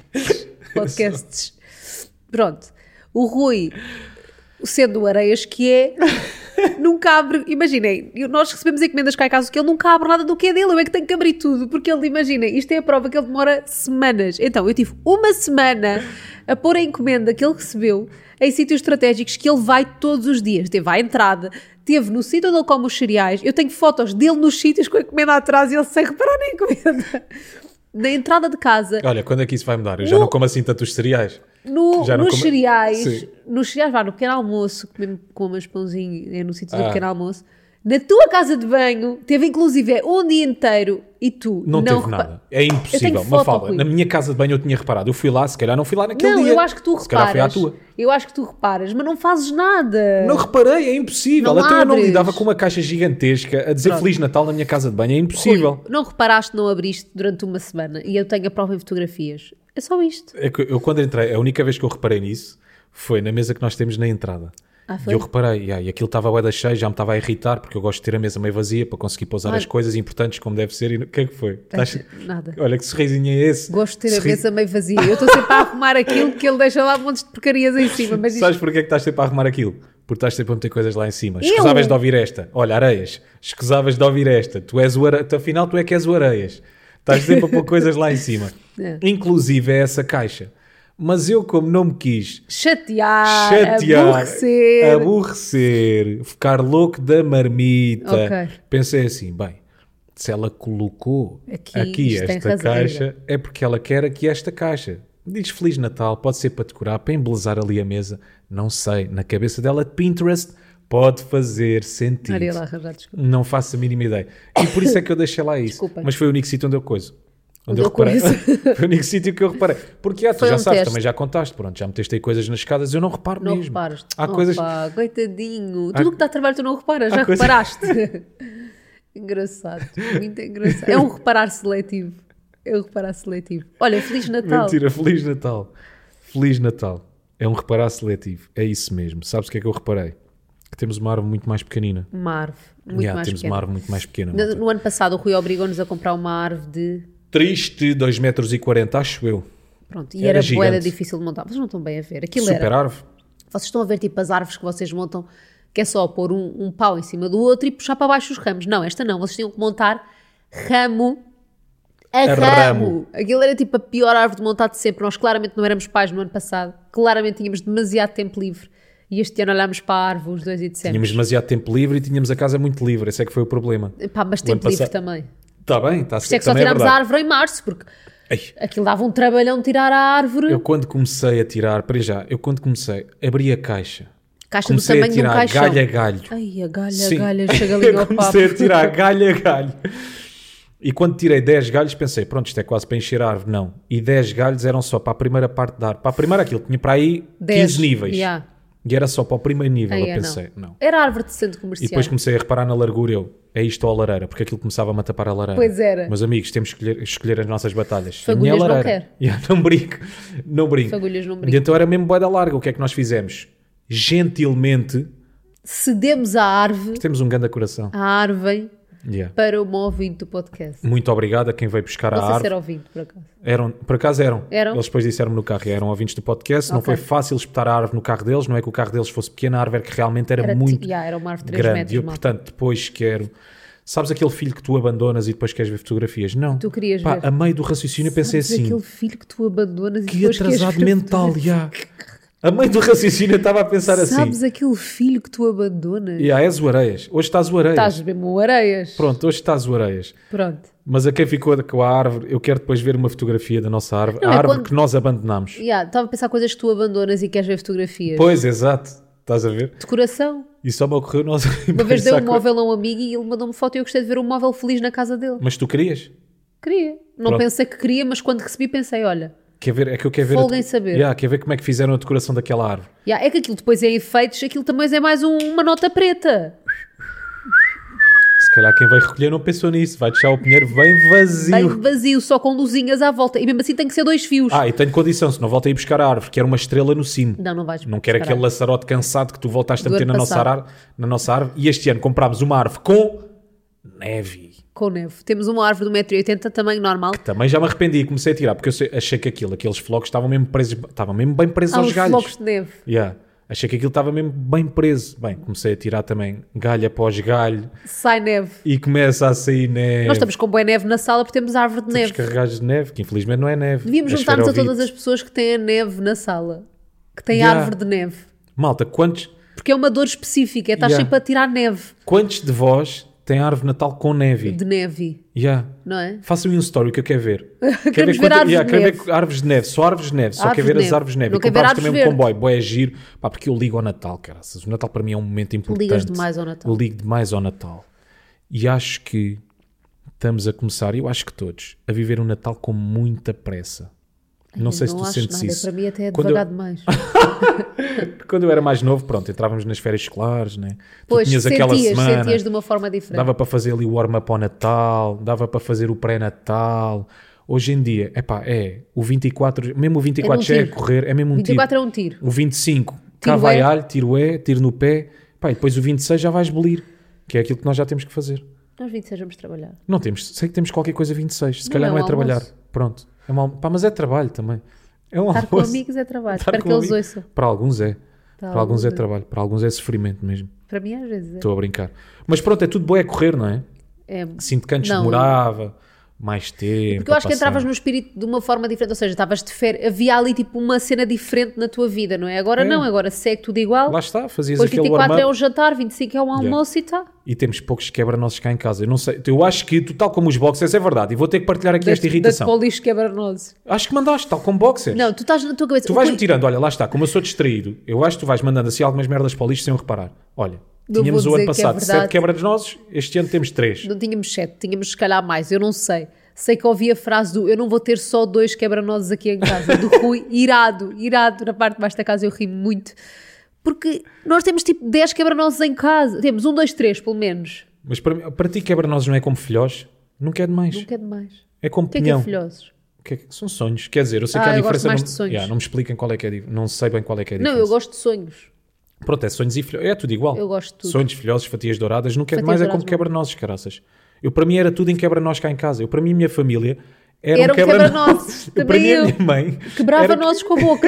Podcasts. Pronto. O Rui, sendo o Areias que é, nunca abre... Imaginem, eu- nós recebemos encomendas cá em casa que ele nunca abre nada do que é dele. Eu é que tenho que abrir tudo. Porque ele, imaginem, isto é a prova que ele demora semanas. Então, eu tive uma semana a pôr a encomenda que ele recebeu em sítios estratégicos que ele vai todos os dias. Teve à entrada, teve no sítio onde ele come os cereais. Eu tenho fotos dele nos sítios com a encomenda atrás e ele sem reparar na encomenda. Na entrada de casa, Olha, quando é que isso vai mudar? Eu já No- não como assim tantos cereais. no, Já não nos come- cereais, Sim. nos cereais, vá, no pequeno almoço, comemos com umas pãozinhos, é no sítio do Ah. pequeno almoço. Na tua casa de banho, teve inclusive um dia inteiro e tu Não, não, teve repa- nada. É Eu impossível. tenho Uma foto, fala. Rui. Na minha casa de banho eu tinha reparado. Eu fui lá, se calhar não fui lá naquele Não, dia. eu acho que tu Se calhar foi à reparas. tua. Eu acho que tu reparas, mas não fazes nada. Não reparei, é impossível. Não Até eu não abres. lidava com uma caixa gigantesca a dizer Pronto. Feliz Natal na minha casa de banho. É Rui, impossível. não reparaste, não abriste durante uma semana e eu tenho a prova em fotografias. É só isto. É que eu quando entrei, a única vez que eu reparei nisso foi na mesa que nós temos na entrada. Ah, E foi? eu reparei, yeah, e aquilo estava bué da cheio, já me estava a irritar, porque eu gosto de ter a mesa meio vazia para conseguir pousar Olha. as coisas importantes como deve ser. E o que é que foi? Estás- Nada. Olha que sorrisinho é esse. Gosto de ter a Sorri- mesa meio vazia. Eu estou sempre a arrumar aquilo que ele deixa lá montes de porcarias em cima. Mas isto... Sabes porquê é que estás sempre a arrumar aquilo? Porque estás sempre a meter coisas lá em cima. Eu? Escusavas de ouvir esta. Olha, Areias, escusavas de ouvir esta. Tu és o Areias, afinal tu é que és o Areias. Estás sempre a pôr coisas lá em cima. É. Inclusive é essa caixa. Mas eu, como não me quis Chatear, chatear, aborrecer. aborrecer, ficar louco da marmita, Ok. pensei assim, bem, se ela colocou Aqui, aqui, isto tem esta rasgueira. caixa, é porque ela quer aqui esta caixa. Diz Feliz Natal, pode ser para decorar, para embelezar ali a mesa, não sei, na cabeça dela de Pinterest pode fazer sentido. Maria lá arranjar, desculpa. Não faço a mínima ideia. E por isso é que eu deixei lá isso. Desculpa. Mas foi o único sítio onde eu coiso. Onde Onde eu eu reparei. coiso. Foi o único sítio que eu reparei. Porque ah, tu Foi já um sabes, teste. também já contaste, pronto, já meteste aí coisas nas escadas, eu não reparo Não mesmo. reparas. Há Opa, coisas. coitadinho. Há- Tudo o que dá trabalho tu não reparas. Há Já coisas- reparaste. Engraçado. Muito engraçado. É um reparar seletivo. É um reparar seletivo. Olha, Feliz Natal. Mentira, Feliz Natal. Feliz Natal. É um reparar seletivo. É isso mesmo. Sabes o que é que eu reparei? Que temos uma árvore muito mais pequenina. Uma árvore. Muito Yeah, mais temos pequena. uma árvore muito mais pequena. No, malta. no ano passado o Rui obrigou-nos a comprar uma árvore de... Triste, dois metros e quarenta, acho eu. Pronto, e Era era, boeda gigante. difícil de montar. Vocês não estão bem a ver. Aquilo Super era... árvore. Vocês estão a ver tipo as árvores que vocês montam, que é só pôr um, um pau em cima do outro e puxar para baixo os ramos. Não, esta não. Vocês tinham que montar ramo a, A ramo. ramo. Aquilo era tipo a pior árvore de montar de sempre. Nós claramente não éramos pais no ano passado. Claramente tínhamos demasiado tempo livre. E este ano olhámos para a árvore os dois e dissemos... Tínhamos demasiado tempo livre e tínhamos a casa muito livre. Esse é que foi o problema. Pá, mas O tempo ano livre passado- também. Está bem, está Por isso é que só também tirámos a verdade. árvore em março, porque Ei, aquilo dava um trabalhão tirar a árvore. eu quando comecei a tirar, para já, eu quando comecei, abri a caixa. Caixa comecei do a tamanho de um tirar caixão. galho a galho. Ai, a galha, Sim. a galha, chega ali ao Eu papo. comecei a tirar galho a galho. E quando tirei dez galhos pensei, pronto, isto é quase para encher a árvore. Não. E dez galhos eram só para a primeira parte da árvore. Para a primeira aquilo, tinha para aí dez, quinze níveis. yeah. E era só para o primeiro nível. Ai, eu é, pensei, não. Era árvore de centro E comercial. depois comecei a reparar na largura eu, é isto ou a lareira? Porque aquilo começava-me a tapar a lareira. Pois era. Meus amigos, temos que escolher, escolher as nossas batalhas. Fagulhas A minha é a não lareira. quero. Yeah, não brinco, não brinco. Fagulhas não E brinco. então era mesmo bué da larga. O que é que nós fizemos? Gentilmente, Cedemos a árvore, temos um grande coração. a árvore, Yeah. para uma ouvinte do podcast. Muito obrigado a quem veio buscar Não a sei se árvore. era ouvinte, por acaso. Eram, por acaso eram. Eram? Eles depois disseram-me no carro, eram ouvintes do podcast. Não Ok. foi fácil espetar a árvore no carro deles. Não é que o carro deles fosse pequeno, a árvore é que realmente era, Era, muito ti- yeah, era uma árvore de três grande. metros, E eu, malta. portanto, depois quero... Sabes aquele filho que tu abandonas e depois queres ver fotografias? Não. Tu querias Pá, ver. a meio do raciocínio eu pensei Sabes assim, aquele filho que tu abandonas e que depois queres atrasado ver mental, fotografia. já. A meio do raciocínio eu estava a pensar Sabes assim. aquele filho que tu abandonas? Yeah, és o Areias. Hoje estás o Areias. Estás mesmo areias. Pronto, hoje estás o Areias. Pronto. Mas a quem ficou com a árvore, eu quero depois ver uma fotografia da nossa árvore. Não, a é árvore quando- que nós abandonámos. Yeah, estava a pensar coisas que tu abandonas e queres ver fotografias. Pois, exato. Estás a ver? Decoração. E só me ocorreu nós. Uma vez dei pensar um co- móvel a um amigo e ele mandou-me foto e eu gostei de ver um móvel feliz na casa dele. Mas tu querias? Queria. Não Pronto. pensei que queria, mas quando recebi pensei, olha, Quer ver? É que eu quero ver. Folga a... em saber. Yeah, quer ver como é que fizeram a decoração daquela árvore. yeah, é que aquilo depois é efeitos, aquilo também é mais um- uma nota preta. Se calhar quem vai recolher não pensou nisso. Vai deixar o pinheiro bem vazio. Bem vazio, só com luzinhas à volta. E mesmo assim tem que ser dois fios. Ah, e tenho condição, se não volta a ir buscar a árvore, que era uma estrela no cimo. Não, não vais Não quero buscar aquele a- laçarote cansado que tu voltaste a Do meter ano na nossa, passado. ar... na nossa árvore. E este ano comprámos uma árvore com neve. Com neve. Temos uma árvore de um metro e oitenta, tamanho normal. Também já me arrependi e comecei a tirar, porque eu sei- achei que aquilo, aqueles flocos estavam mesmo presos, estavam mesmo bem presos Há aos uns galhos. flocos de neve. Yeah. Achei que aquilo estava mesmo bem preso. Bem, comecei a tirar também galho após galho Sai neve. e começa a sair neve. Nós estamos com boa neve na sala porque temos árvore de neve. Descarregados de neve, que infelizmente não é neve. Devíamos É juntar-nos a esferovite. todas as pessoas que têm a neve na sala. Que têm Yeah. árvore de neve. Malta, quantos, Porque é uma dor específica. É estar Yeah. sempre a tirar neve. quantos de vós têm árvore de Natal com neve? De neve. Yeah. Não é? Façam aí um story que eu quero ver. Queremos ver árvores yeah, de quero neve. ver árvores de neve, só árvores de neve, só Árvores quero ver de as neve. árvores de neve. Não E quero ver comprámos árvores também um verdes. comboio, boé giro, pá, porque eu ligo ao Natal, caraças. O Natal para mim é um momento importante. Ligas demais ao Natal. Eu ligo demais ao Natal. E acho que estamos a começar, eu acho que todos, a viver um Natal com muita pressa. Não Eu sei se tu acho sentes nada. isso. Para mim até é Quando devagar eu- demais. Quando eu era mais novo, pronto, entrávamos nas férias escolares, né? Pois, tu tinhas aquela sentias, semana, sentias de uma forma diferente. dava para fazer ali o warm-up ao Natal, dava para fazer o pré-Natal. Hoje em dia, epá, é o vinte e quatro, mesmo o vinte e quatro É num já é tiro. correr, é mesmo um vinte e quatro tiro. é um tiro. O vinte e cinco, cá Tiro vai é. alho, tiro é, tiro no pé. Pá, e depois o vinte e seis já vais bolir, que é aquilo que nós já temos que fazer. Nós vinte e seis vamos trabalhar. Não temos, sei que temos qualquer coisa vinte e seis, se Não, calhar é não é um trabalhar. almoço. Pronto. É uma, pá, mas é trabalho também. É um Estar com almoço. amigos é trabalho. Estar Espero com que eles amigos. ouçam. Para alguns é. Para Para alguns é alguns é. trabalho, para alguns é sofrimento mesmo. Para mim, às vezes, é. Estou a brincar. Mas pronto, é tudo bom é correr, não é? é. Sinto que antes Não. demorava mais tempo. Porque eu acho que a passar. entravas no espírito de uma forma diferente, ou seja, estavas de férias, havia ali tipo uma cena diferente na tua vida, não é? Agora É. não, agora segue tudo igual. Lá está, fazias Depois aquele vinte e quatro é warm-up o jantar, vinte e cinco é o almoço e tá. e temos poucos quebra-nozes cá em casa. Eu não sei, eu acho que tu, tal como os boxers, é verdade, e vou ter que partilhar aqui esta irritação. Da lixo quebra-nozes. Acho que mandaste, tal como boxers. Não, tu estás na tua cabeça. Tu o vais-me que- tirando, olha, lá está, como eu sou distraído, eu acho que tu vais mandando assim algumas merdas para o lixo sem eu reparar. Olha, Não tínhamos vou o ano dizer que é passado verdade. sete quebra-nozes, este ano temos três. Não tínhamos sete, tínhamos se calhar mais, eu não sei. Sei que ouvi a frase do eu não vou ter só dois quebra-nozes aqui em casa. Do Rui, irado, irado, na parte de baixo da casa eu ri muito. Porque nós temos tipo dez quebra-nozes em casa. Temos um, dois, três, pelo menos. Mas para, para ti quebra-nozes não é como filhós? Nunca é demais. Nunca é demais. É como O que é que é pinhão. filhosos? O que é que- São sonhos. Quer dizer, eu sei Ah, que há eu gosto diferença. mais não, de sonhos. Yeah, não me expliquem qual é que é a dif- Não sei bem qual é que é a Não, diferença. eu gosto de sonhos. Pronto, é sonhos e filhosos. É tudo igual. Eu gosto de tudo. Sonhos, filhosos, fatias douradas. Nunca é Fatias demais, é como douradas não. quebra-nozes, caraças. Eu, para mim, era tudo em quebra-nozes cá em casa. Eu, para mim, a minha família era, Era um um quebra-nozes. quebra-nozes. Eu, para Também mim, a eu. minha mãe... Quebrava era- nozes com a boca.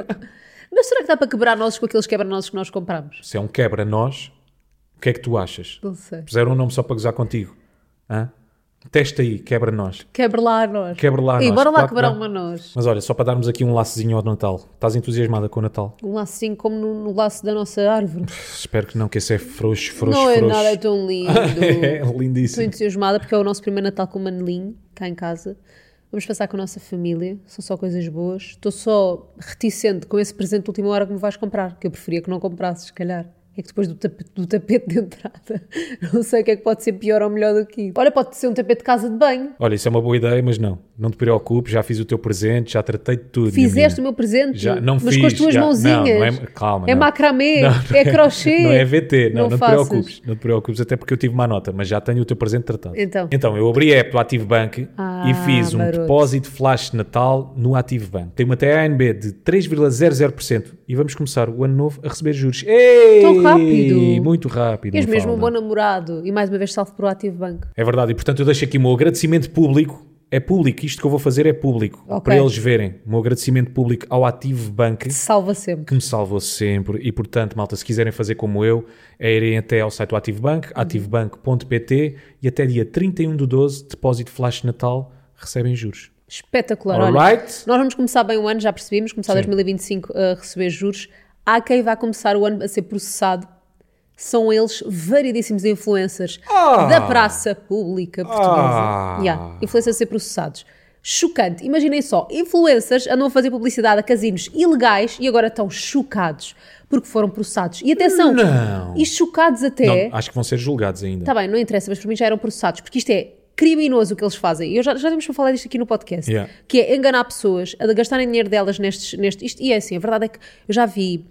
Mas será que dá para quebrar nozes com aqueles quebra-nozes que nós compramos? Se é um quebra-nós, o que é que tu achas? Não sei. Puseram um nome só para gozar contigo. Hã? Testa aí, quebra-nós. Quebra lá a nós. Quebra lá a Ei, nós. bora lá Claro que quebrar dá. uma noz. Mas olha, só para darmos aqui um laçozinho ao Natal. Estás entusiasmada com o Natal? Um lacinho como no, no laço da nossa árvore. Espero que não, que esse é frouxo, frouxo, não é frouxo. nada tão lindo. É Estou lindíssimo. entusiasmada porque é o nosso primeiro Natal com o Manelinho, cá em casa. Vamos passar com a nossa família, são só coisas boas. Estou só reticente com esse presente de última hora que me vais comprar, que eu preferia que não comprasses, se calhar. É que depois do tapete, do tapete de entrada, não sei o que é que pode ser pior ou melhor do que isso. Olha, pode ser um tapete de casa de banho. Olha, isso é uma boa ideia, mas não. Não te preocupes, já fiz o teu presente, já tratei de tudo. minha Fizeste o menina. meu presente, Já, não mas fiz, com as tuas já. mãozinhas. Não, não é, calma. É não. macramê, Não, é crochê. Não é V T, não, não, te faças. preocupes. Não te preocupes, até porque eu tive má nota, mas já tenho o teu presente tratado. Então. Então, eu abri a app do Active Bank Ah, e fiz um maroto. depósito flash de Natal no Active Bank. Tem uma T A N B de três vírgula zero zero por cento e vamos começar o ano novo a receber juros. Ei! Tão rápido. Muito rápido. És mesmo um Mafalda. bom namorado. E mais uma vez salve para o Active Bank. É verdade, e portanto eu deixo aqui o meu agradecimento público. É público, isto que eu vou fazer é público. Ok. Para eles verem. O meu agradecimento público ao Active Bank, Salva sempre. que me salvou sempre. E portanto, malta, se quiserem fazer como eu, é irem até ao site do Active Bank, ativebank ponto pt, e até dia trinta e um de doze, depósito flash de Natal, recebem juros. Espetacular. Olha, Alright? nós vamos começar bem o ano, já percebemos, começar Sim. dois mil e vinte e cinco a receber juros. Há quem vai começar o ano a ser processado. São eles variedíssimos influencers Ah! da praça pública portuguesa. Ah! Yeah, influencers a ser processados. Chocante. Imaginem só, influencers andam a fazer publicidade a casinos ilegais e agora estão chocados porque foram processados. E atenção, Não. e chocados até... Não, acho que vão ser julgados ainda. Está bem, não interessa, mas para mim já eram processados, porque isto é criminoso o que eles fazem. E eu já, já temos para falar disto aqui no podcast. Yeah. Que é enganar pessoas, a gastarem dinheiro delas nestes, nestes... Isto, e é assim, a verdade é que eu já vi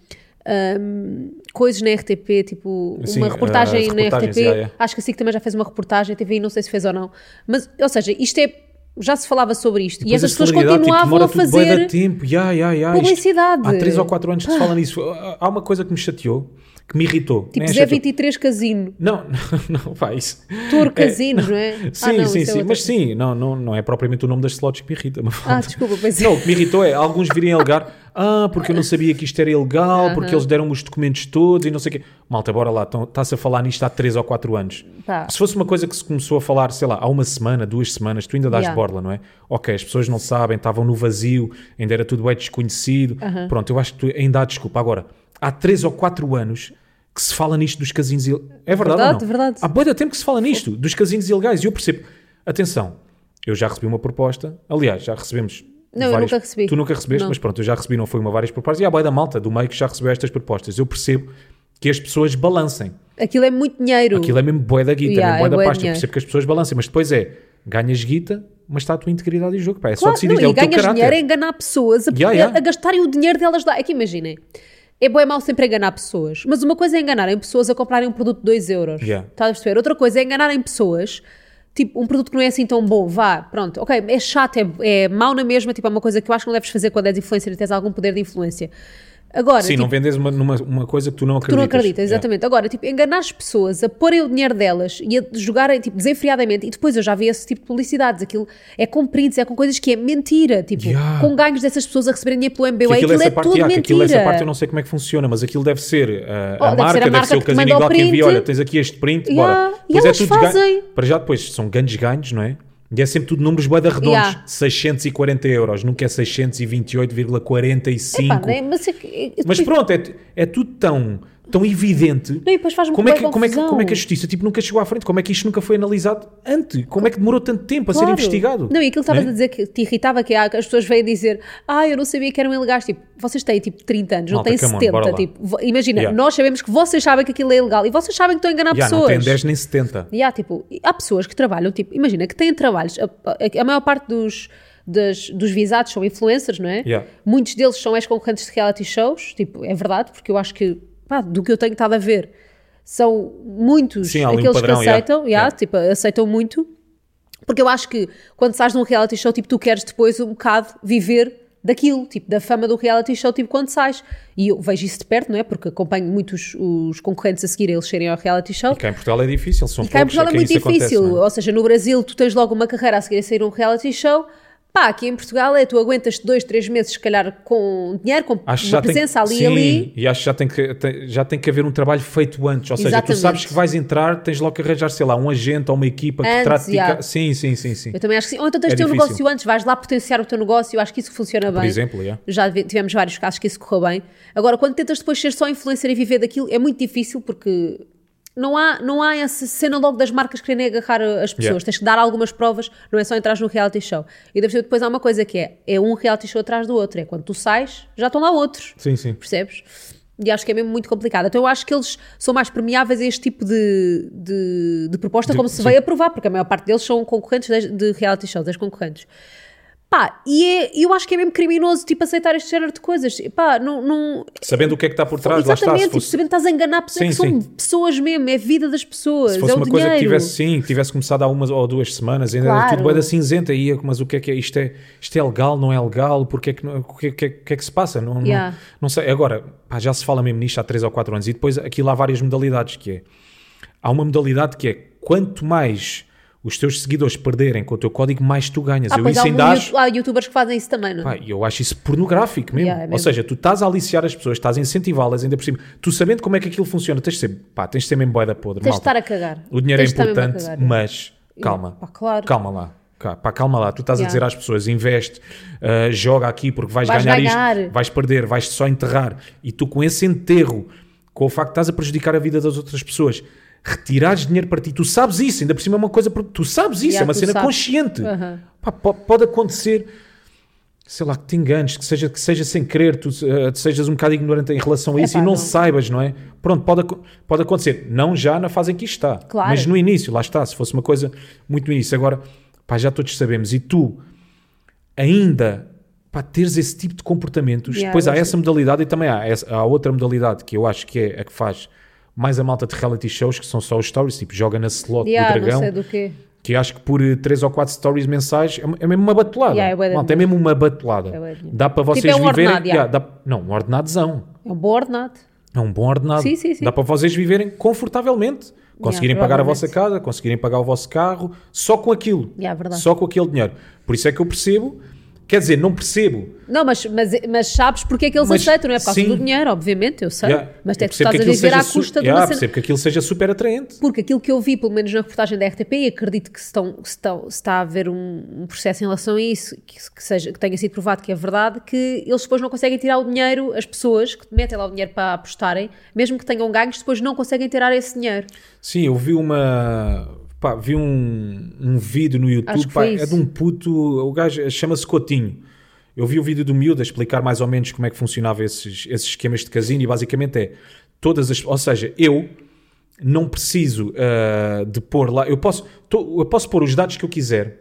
hum, coisas na R T P, tipo Sim, uma reportagem as na R T reportagens, P. yeah, yeah. Acho que a SIC também já fez uma reportagem, a T V I não sei se fez ou não. Mas, ou seja, isto é... Já se falava sobre isto. E, Depois essas a pessoas celeridade, tipo, continuavam demora a tudo bué de fazer... tempo. Ya, ya, ya, isto- publicidade. Há três ou quatro anos que se fala nisso. Há uma coisa que me chateou, que me irritou. Tipo Nem é Zé chateou. vinte e três Casino. Não, não, pá, isso. Tour É, Casinos, não é? Sim, Ah, não, sim, isso é sim. outra Mas coisa. sim, não, não, não é propriamente o nome das slots que me irrita. Mas Ah, desculpa, pensei. não, o que me irritou é alguns virem alegar, ah, porque eu não sabia que isto era ilegal, Aham. porque eles deram os documentos todos e não sei o quê. Malta, bora lá, então, está-se a falar nisto há três ou quatro anos. Pá. Se fosse uma coisa que se começou a falar, sei lá, há uma semana, duas semanas, tu ainda dás Yeah. borla, não é? Ok, as pessoas não sabem, estavam no vazio, ainda era tudo bem desconhecido. Pronto, eu acho que tu ainda há desculpa. Agora, há três ou quatro anos que se fala nisto dos casinos ilegais. É verdade, Verdade, ou não? verdade. Há bué de tempo que se fala nisto, dos casinos ilegais. E eu percebo. Atenção, eu já recebi uma proposta. Aliás, já recebemos... Não, eu várias- nunca recebi. Tu nunca recebeste, Não. mas pronto, eu já recebi, não foi uma, várias propostas. E há bué da malta do meio que já recebeu estas propostas. Eu percebo que as pessoas balancem. Aquilo é muito dinheiro. Aquilo é mesmo bué da guita, Yeah, é mesmo bué é da bué pasta. Eu dinheiro. percebo que as pessoas balancem, mas depois é, ganhas guita, mas está a tua integridade em jogo. Pá, é só Claro, decidir, não, é e o teu ganhas caráter. dinheiro a enganar pessoas, a, Yeah, yeah. a gastarem o dinheiro delas lá. É que imaginem, é bom e mau sempre enganar pessoas, mas uma coisa é enganarem pessoas a comprarem um produto de dois euros. Yeah. Estás a perceber? Outra coisa é enganarem pessoas, tipo, um produto que não é assim tão bom, vá, pronto, ok, é chato, é, é mau na mesma, tipo, é uma coisa que eu acho que não deves fazer quando és influencer e tens algum poder de influência. Agora, Sim, tipo, não vendes uma, numa, uma coisa que tu não tu acreditas. não acreditas, exatamente. Agora, tipo, enganar as pessoas a porem o dinheiro delas e a jogarem, tipo, desenfreadamente, e depois eu já vi esse tipo de publicidades, aquilo é com prints, é com coisas que é mentira, tipo, Yeah. com ganhos dessas pessoas a receberem dinheiro pelo M B A, Que aquilo, aquilo, é essa parte, tudo yeah, que aquilo, mentira. essa parte eu não sei como é que funciona, mas aquilo deve ser uh, Oh, a, deve marca, ser a deve marca ser o que te casino manda o igual que envia, print. olha, tens aqui este print, Yeah. bora. E Depois é elas tudo fazem. ganho. Para já depois, são ganhos ganhos, não é? E é sempre tudo números bué da redondos. Yeah. seiscentos e quarenta euros, nunca é seiscentos e vinte e oito vírgula quarenta e cinco. Epá, né? Mas, é que- é- Mas pronto, é, é tudo tão, tão evidente. Não, e depois faz-me como, é bué que, como, é que, confusão. como é que a justiça tipo, nunca chegou à frente? Como é que isto nunca foi analisado antes? Como é que demorou tanto tempo a ser Claro. investigado? Não, e aquilo que estavas Né? a dizer que te irritava, que há- as pessoas vêm dizer ah, eu não sabia que eram ilegais. Tipo, vocês têm tipo trinta anos, não Malta, têm come on, setenta. bora lá. Tipo, vo- imagina, Yeah. nós sabemos que vocês sabem que aquilo é ilegal e vocês sabem que estão a enganar Já, não pessoas. tem dez nem setenta. E há, tipo, há pessoas que trabalham, tipo, imagina, que têm trabalhos, a, a- a maior parte dos, das- dos visados são influencers, não é? Yeah. Muitos deles são ex-concorrentes de reality shows, tipo, é verdade, porque eu acho que, pá, do que eu tenho estado a ver, são muitos Sim, há ali um aqueles padrão, que yeah. aceitam, yeah, Yeah. tipo, aceitam muito, porque eu acho que quando estás num reality show, tipo, tu queres depois um bocado viver daquilo, tipo, da fama do reality show, tipo, quando sais. E eu vejo isso de perto, não é? Porque acompanho muitos os concorrentes a seguir a eles serem ao reality show. E cá em Portugal é difícil, são E cá em poucos, Portugal é que muito isso acontece, difícil, não é? ou seja, no Brasil tu tens logo uma carreira a seguir a sair um reality show, pá, aqui em Portugal é, tu aguentas dois, três meses se calhar com dinheiro, com Acho que uma já tem, presença ali e sim, ali. e acho que já tem que, tem- já tem que haver um trabalho feito antes, ou seja, Exatamente. tu sabes que vais entrar, tens logo que arranjar, sei lá, um agente ou uma equipa que Antes, trate de já. cá. Sim, sim, sim, sim. Eu também acho que sim. Ou então tens É o teu difícil. negócio antes, vais lá potenciar o teu negócio, eu acho que isso funciona bem. Por exemplo, yeah. Já vi- tivemos vários casos que isso correu bem. Agora, quando tentas depois ser só influencer e viver daquilo, é muito difícil porque não há, não há essa cena logo das marcas quererem agarrar as pessoas. Yeah. Tens que dar algumas provas, não é só entrar no reality show. E depois há uma coisa que é, é um reality show atrás do outro. É quando tu sais, já estão lá outros. Sim, sim. Percebes? E acho que é mesmo muito complicado. Então eu acho que eles são mais permeáveis a este tipo de, de, de proposta, De- como se sim. veio a provar, porque a maior parte deles são concorrentes de, de reality shows, ex-concorrentes. Pá, e é, eu acho que é mesmo criminoso, tipo, aceitar este género de coisas. Pá, não... não Sabendo o que é que está por trás, lá está. exatamente, Se tipo, fosse, sabendo que estás a enganar pessoas, Sim, que são sim. pessoas mesmo, é a vida das pessoas, se fosse é o uma dinheiro. coisa que tivesse, sim, que tivesse começado há uma ou duas semanas, ainda era Claro. tudo bué da cinzenta, ia, mas o que é que é? Isto é, isto é legal, não é legal? Porque é que, não- o que, é- o que, é- o que é que se passa? Não, não- Yeah. não sei. Agora, pá, já se fala mesmo nisto há três ou quatro anos, e depois aquilo há várias modalidades, que é, há uma modalidade que é, quanto mais os teus seguidores perderem com o teu código, mais tu ganhas. Ah, Eu pois isso há, ainda um, acho... you- há youtubers que fazem isso também, não é? Pá, eu acho isso pornográfico mesmo. Yeah, é Ou mesmo. seja, tu estás a aliciar as pessoas, estás a incentivá-las ainda por cima. Tu sabendo como é que aquilo funciona, tens de ser, pá, tens de ser mesmo boeda podre. Tens de malta. estar a cagar. O dinheiro Tens é de estar mesmo a importante, cagar. mas calma. Pá, claro. Calma lá. Cá, pá, calma lá. Tu estás Yeah. a dizer às pessoas, investe, uh, joga aqui porque vais, Vais ganhar, ganhar. isto, vais perder, vais só enterrar. E tu com esse enterro, com o facto de estás a prejudicar a vida das outras pessoas, retirares dinheiro para ti, tu sabes isso, ainda por cima é uma coisa, tu sabes isso, Yeah, é uma tu cena sabes. consciente. Aham. Pá, po- pode acontecer, sei lá, que te enganes, que seja, que seja sem querer, tu, uh, tu sejas um bocado ignorante em relação a isso Epá, e não, não. saibas, não é? Pronto, pode, aco- pode acontecer. Não já na fase em que isto está, Claro. mas no início, lá está, se fosse uma coisa muito no início. Agora, pá, já todos sabemos, e tu ainda, pá, teres esse tipo de comportamentos, Yeah, depois há eu essa modalidade e também há, essa, há outra modalidade que eu acho que é a que faz mais a malta de reality shows, que são só os stories, tipo, joga na slot Yeah, do não dragão, sei do quê. que acho que por três ou quatro stories mensais é, é mesmo uma batulada. Yeah, é bué de Malta, é mesmo uma batulada. É bué de dinheiro. Dá para vocês Tipo, é um viverem... ordenado, yeah. yeah, dá- não, um ordenadozão. É um bom ordenado. É um bom ordenado. Sim, sim, sim. Dá para vocês viverem confortavelmente. Conseguirem Yeah, pagar a vossa provavelmente. casa, conseguirem pagar o vosso carro, só com aquilo. Yeah, verdade. Só com aquele dinheiro. Por isso é que eu percebo... Quer dizer, não percebo. Não, mas, mas, mas sabes porque é que eles Mas, aceitam, não é por causa sim. do dinheiro, obviamente, eu sei. Yeah. Mas Eu é que tu percebo estás a aquilo viver à seja su- custa de yeah, uma cena. percebo que aquilo seja super atraente. Porque aquilo que eu vi, pelo menos na reportagem da R T P, e acredito que se, estão, se, estão, se está a haver um, um processo em relação a isso, que, que, seja, que tenha sido provado que é verdade, que eles depois não conseguem tirar o dinheiro, as pessoas que metem lá o dinheiro para apostarem, mesmo que tenham ganhos, depois não conseguem tirar esse dinheiro. Sim, eu vi uma... Pá, vi um, um vídeo no Acho YouTube, que pá, foi é isso. de um puto, o gajo chama-se Coutinho. Eu vi o vídeo do miúdo a explicar mais ou menos como é que funcionava esses, esses esquemas de casino e basicamente é, todas as, ou seja, eu não preciso uh, de pôr lá, eu posso, tô, eu posso pôr os dados que eu quiser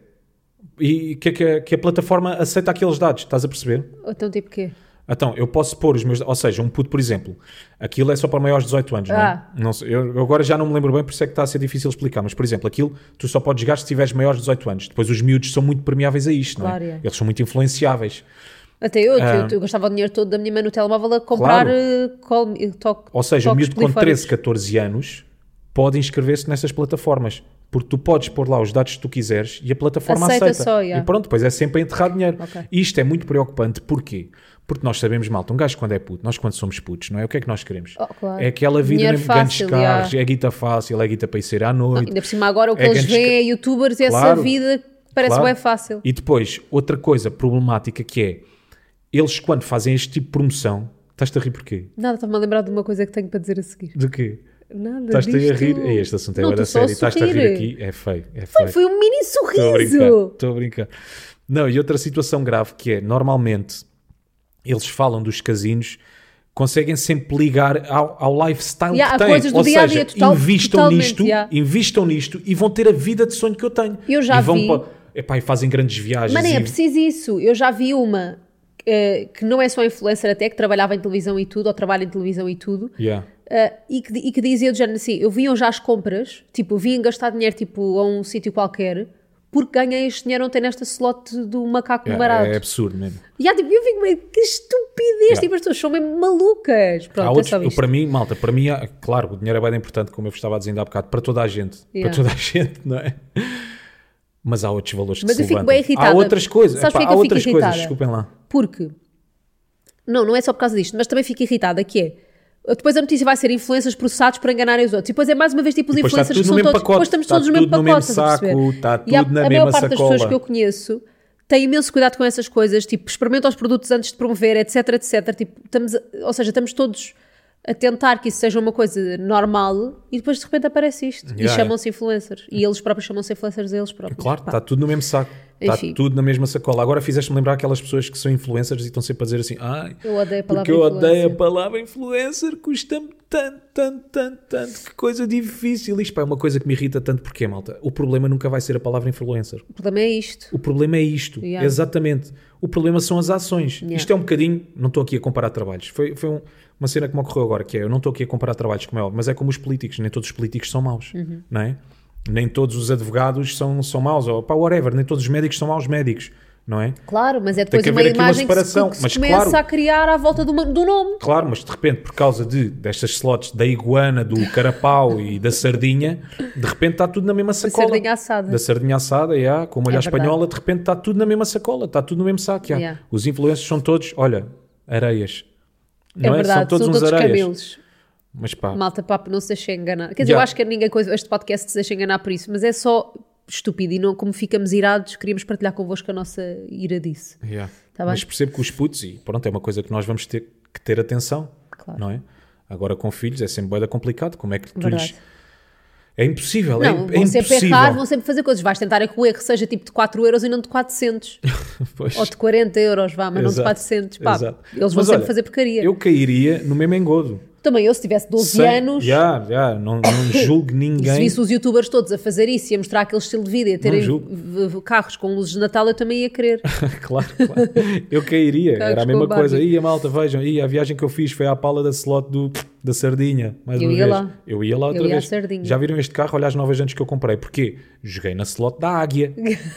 e que, que, que a plataforma aceita aqueles dados, estás a perceber? Então, tipo quê? Então, eu posso pôr os meus... Ou seja, um puto, por exemplo, aquilo é só para maiores de dezoito anos, não é? Ah. Não sei, eu eu agora já não me lembro bem, por isso é que está a ser difícil explicar. Mas, por exemplo, aquilo tu só podes jogar se tiveres maiores de dezoito anos. Depois os miúdos são muito permeáveis a isto, não é? Claro, é. Eles são muito influenciáveis. Até eu, Ah. eu, eu gastava o dinheiro todo da minha mãe no telemóvel a comprar Claro. eh, call, eh, toque, Ou seja, o toques miúdo com polifónicos. treze, catorze anos pode inscrever-se nessas plataformas. Porque tu podes pôr lá os dados que tu quiseres e a plataforma Aceita aceita. só, yeah. E pronto, depois é sempre a enterrar dinheiro. Ok. E isto é muito preocupante. Porquê? Porque nós sabemos, malta, um gajo quando é puto, nós quando somos putos, não é? O que é que nós queremos? Oh, claro. É aquela vida Dinheiro mesmo, grandes fácil, carros, yeah. é guita fácil, é guita para ir sair à noite. Ainda por cima agora o que É eles grandes veem ca- é youtubers e essa Claro. vida parece Claro. bem fácil. E depois, outra coisa problemática que é, eles quando fazem este tipo de promoção, estás-te a rir porquê? Nada, estava-me a lembrar de uma coisa que tenho para dizer a seguir. De quê? Nada Estás-te a disto. rir? É, este assunto é Não, bué da estou só a sério. Estás-te a rir sorrir. aqui? É feio, é Foi, feio. foi um mini Estou a brincar, sorriso. estou a brincar. Não, e outra situação grave que é, normalmente, eles falam dos casinos, conseguem sempre ligar ao, ao lifestyle Yeah, que a têm. coisas do Ou dia a seja, dia, total- invistam totalmente, nisto, yeah. invistam nisto e vão ter a vida de sonho que eu tenho. Eu já e vão vi. pa- epá, e fazem grandes viagens. Mas nem e- é preciso isso. Eu já vi uma eh, que não é só influencer até, que trabalhava em televisão e tudo, ou trabalha em televisão e tudo, Yeah. eh, e, que, e que dizia do género assim, eu vinham já as compras, tipo, eu vim gastar dinheiro tipo, a um sítio qualquer, porque ganhei este dinheiro ontem nesta slot do macaco Yeah, barato. é absurdo mesmo. E há, tipo, eu fico meio, que estupidez, Yeah. tipo, as pessoas são mesmo malucas. Pronto, Há é outros, só isto. para mim, malta, para mim, há- claro, o dinheiro é bem importante, como eu vos estava a dizer ainda há bocado, para toda a gente. Yeah. Para toda a gente, não é? Mas há outros valores que Mas se eu fico levantam. bem irritada. Há outras coisas. Sabes Epá, porquê que há eu fico outras coisas, irritada? desculpem lá. Porque, não, não é só por causa disto, mas também fico irritada, que é, depois a notícia vai ser influencers processados por enganarem os outros. E depois é mais uma vez tipo os E depois está influencers que tudo são no mesmo todos, pacote. depois estamos Está todos no mesmo tudo no pacote, mesmo estás a perceber? saco, está E há- tudo na a mesma maior parte das sacola. pessoas que eu conheço tem imenso cuidado com essas coisas, tipo, experimenta os produtos antes de promover, etc, etc. Tipo, estamos, a- ou seja, estamos todos a tentar que isso seja uma coisa normal e depois de repente aparece isto. Yeah, e chamam-se influencers. E eles próprios chamam-se influencers a eles próprios. Claro, Pá. está tudo no mesmo saco. Está Enfim. tudo na mesma sacola. Agora fizeste-me lembrar aquelas pessoas que são influencers e estão sempre a dizer assim: ai, Eu odeio a palavra porque eu odeio a influencer. palavra influencer, custa-me tanto, tanto, tanto, tanto, que coisa difícil. Isto pá, é uma coisa que me irrita tanto, porque, malta, o problema nunca vai ser a palavra influencer. O problema é isto. O problema é isto, Yeah. exatamente. O problema são as ações. Yeah. Isto é um bocadinho, não estou aqui a comparar trabalhos. Foi, foi um- uma cena que me ocorreu agora, que é, eu não estou aqui a comparar trabalhos, como é óbvio, mas é como os políticos, nem todos os políticos são maus, Uhum. não é? Nem todos os advogados são, são maus, ou pá, whatever, nem todos os médicos são maus médicos, não é? Claro, mas é depois que uma haver aqui uma imagem que se, separação, que se mas começa claro. a criar à volta do, do nome. Claro, mas de repente, por causa de, destas slots da iguana, do carapau e da sardinha, de repente está tudo na mesma sacola. sardinha assada. Da sardinha assada, yeah, com molho É à verdade. espanhola, de repente está tudo na mesma sacola, está tudo no mesmo saco. yeah. Yeah. Os influencers são todos, olha, areias. É Não é? verdade, São todos são uns todos areias. camelos. Mas pá, Malta, papo, não se deixem enganar. Quer dizer, Yeah. eu acho que ninguém com este podcast se deixa enganar por isso, mas é só estúpido e não, como ficamos irados, queríamos partilhar convosco a nossa ira disso. yeah. Tá bem? mas percebo que os putos, e pronto, é uma coisa que nós vamos ter que ter atenção, Claro. não é? Agora com filhos é sempre bué complicado, como é que tu Verdade. lhes... É impossível, Não, é, é vão sempre impossível. errar, vão sempre fazer coisas. Vais tentar é que o erro seja tipo de quatro euros e não de quatrocentos. Pois. Ou de quarenta euros, vá, mas não de Exato, quatrocentos. Pá, exato. eles vão Mas sempre olha, fazer porcaria. Eu cairia no mesmo engodo. Também eu, se tivesse doze Sem- anos, Já, já, não, não julgo e se ninguém. visse os youtubers todos a fazer isso e a mostrar aquele estilo de vida e a terem julgo. v- v- carros com luzes de Natal, eu também ia querer. Claro, claro. Eu cairia, Carros era a com mesma Barbie. coisa. Ia malta, vejam, ia, a viagem que eu fiz foi à pala da slot do, da sardinha. Mais Eu uma ia vez. lá. Eu ia lá outra Eu ia à vez. sardinha. Já viram este carro? Olha as novas jantes que eu comprei. Porquê? Joguei na slot da águia.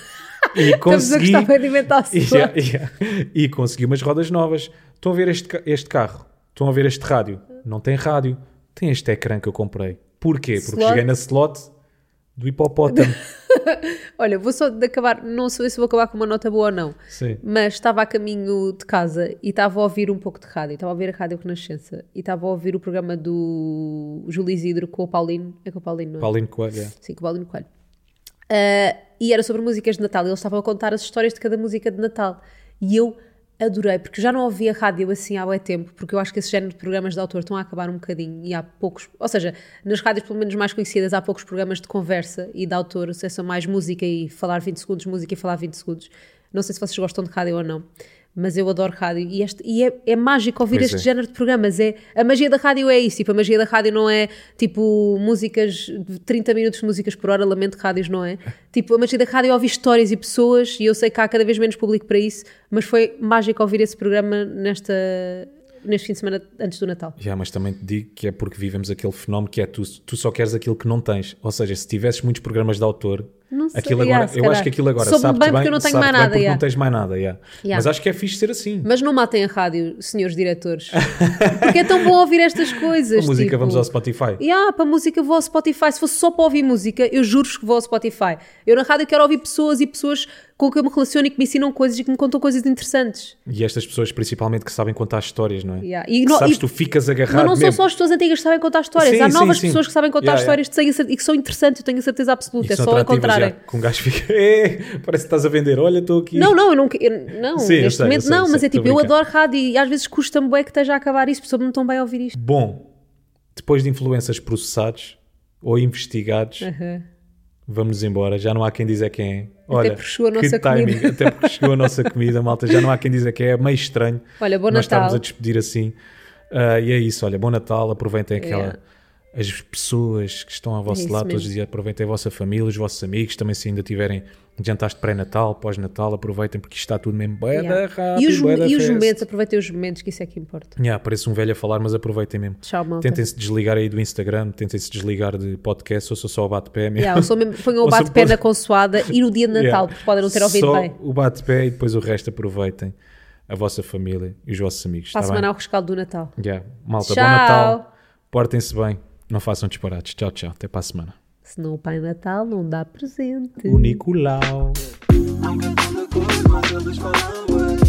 E Estamos a consegui. gostar bem de inventar e, slots. yeah, yeah. E consegui umas rodas novas. Estão a ver este, ca- este carro? Estão a ver este rádio? Não tem rádio. Tem este ecrã que eu comprei. Porquê? Porque Slot? joguei na slot do hipopótamo. Olha, vou só de acabar, não sei se vou acabar com uma nota boa ou não, Sim. mas estava a caminho de casa e estava a ouvir um pouco de rádio, estava a ouvir a Rádio Renascença e estava a ouvir o programa do Júlio Isidro com o Paulino, é com o Paulino, não é? Paulinho Coelho. yeah. Sim, com o Paulino Coelho. Ah, e era sobre músicas de Natal e eles estavam a contar as histórias de cada música de Natal e eu adorei, porque já não ouvia rádio assim há bué tempo, porque eu acho que esse género de programas de autor estão a acabar um bocadinho e há poucos, ou seja, nas rádios pelo menos mais conhecidas há poucos programas de conversa e de autor, se são mais música e falar vinte segundos, música e falar vinte segundos. Não sei se vocês gostam de rádio ou não, mas eu adoro rádio e, este, e é, é mágico ouvir Pois este é. género de programas. É, a magia da rádio é isso, tipo, a magia da rádio não é tipo músicas de trinta minutos de músicas por hora, lamento rádios, não é? Tipo, a magia da rádio é ouvir histórias e pessoas e eu sei que há cada vez menos público para isso, mas foi mágico ouvir esse programa nesta, neste fim de semana antes do Natal. Já, mas também te digo que é porque vivemos aquele fenómeno que é tu, tu só queres aquilo que não tens. Ou seja, se tivesses muitos programas de autor, Não sei, Aquilo yeah, agora, se eu calhar. acho que aquilo agora Soube-me sabe-te bem porque eu não tenho sabe-te mais bem nada, porque yeah. não tens mais nada, yeah. Yeah. Mas acho que é fixe ser assim. Mas não matem a rádio, senhores diretores. Porque é tão bom ouvir estas coisas. Com música tipo, vamos ao Spotify. Yeah, para música vou ao Spotify. Se fosse só para ouvir música, eu juro-vos que vou ao Spotify. Eu na rádio quero ouvir pessoas e pessoas com quem eu me relaciono e que me ensinam coisas e que me contam coisas interessantes. E estas pessoas principalmente que sabem contar histórias, não é? Yeah. E Que não- sabes, e- tu ficas agarrado Mas não são mesmo. só as pessoas antigas que sabem contar histórias. Sim, Há sim, novas sim. pessoas que sabem contar Yeah, histórias de cem a cer- e que são interessantes, eu tenho a certeza absoluta. E É são só atrativas, encontrarem. já, que um gajo fica, "É, parece que estás a vender, olha, estou aqui. Não, não, eu não, eu, não Sim, eu neste sei, eu momento sei, não, eu sei, mas é estou tipo, eu brincando. adoro rádio e às vezes custa-me bem que esteja a acabar isto, porque não estão bem a ouvir isto. Bom, depois de influencers processados ou investigados, Uhum. vamos embora. Já não há quem dizer quem é. Olha, porque chegou a que nossa timing. comida. Até porque chegou a nossa comida, malta. Já não há quem dizer quem é. É meio estranho. Olha, bom Nós Natal. estamos a despedir assim. Ah, e é isso, olha, bom Natal. Aproveitem aquela... Yeah. As pessoas que estão ao vosso isso lado todos mesmo. os dias, aproveitem a vossa família, os vossos amigos, também se ainda tiverem jantares de pré-natal, pós-natal, aproveitem porque isto está tudo mesmo bué da Yeah. rápido, E os, bué da e os fast. momentos, aproveitem os momentos, que isso é que importa. Yeah, parece um velho a falar, mas aproveitem mesmo. Tchau, malta. Tentem-se desligar aí do Instagram, tentem-se desligar de podcast, ou sou só o bate-pé mesmo. Yeah, eu sou mesmo, ponham o Ou se bate-pé pode- na consoada e no dia de Natal, Yeah. porque podem não ter ouvido Só bem. o bate-pé e depois o resto aproveitem a vossa família e os vossos amigos. Para a Tá semana bem? ao rescaldo do Natal. Yeah. Malta, Tchau. bom Natal. Portem-se bem. Não façam disparates. Tchau, tchau. Até para a semana. Senão o Pai Natal não dá presente. O Nicolau. Nunca tão de acordo, mas eles falam bué.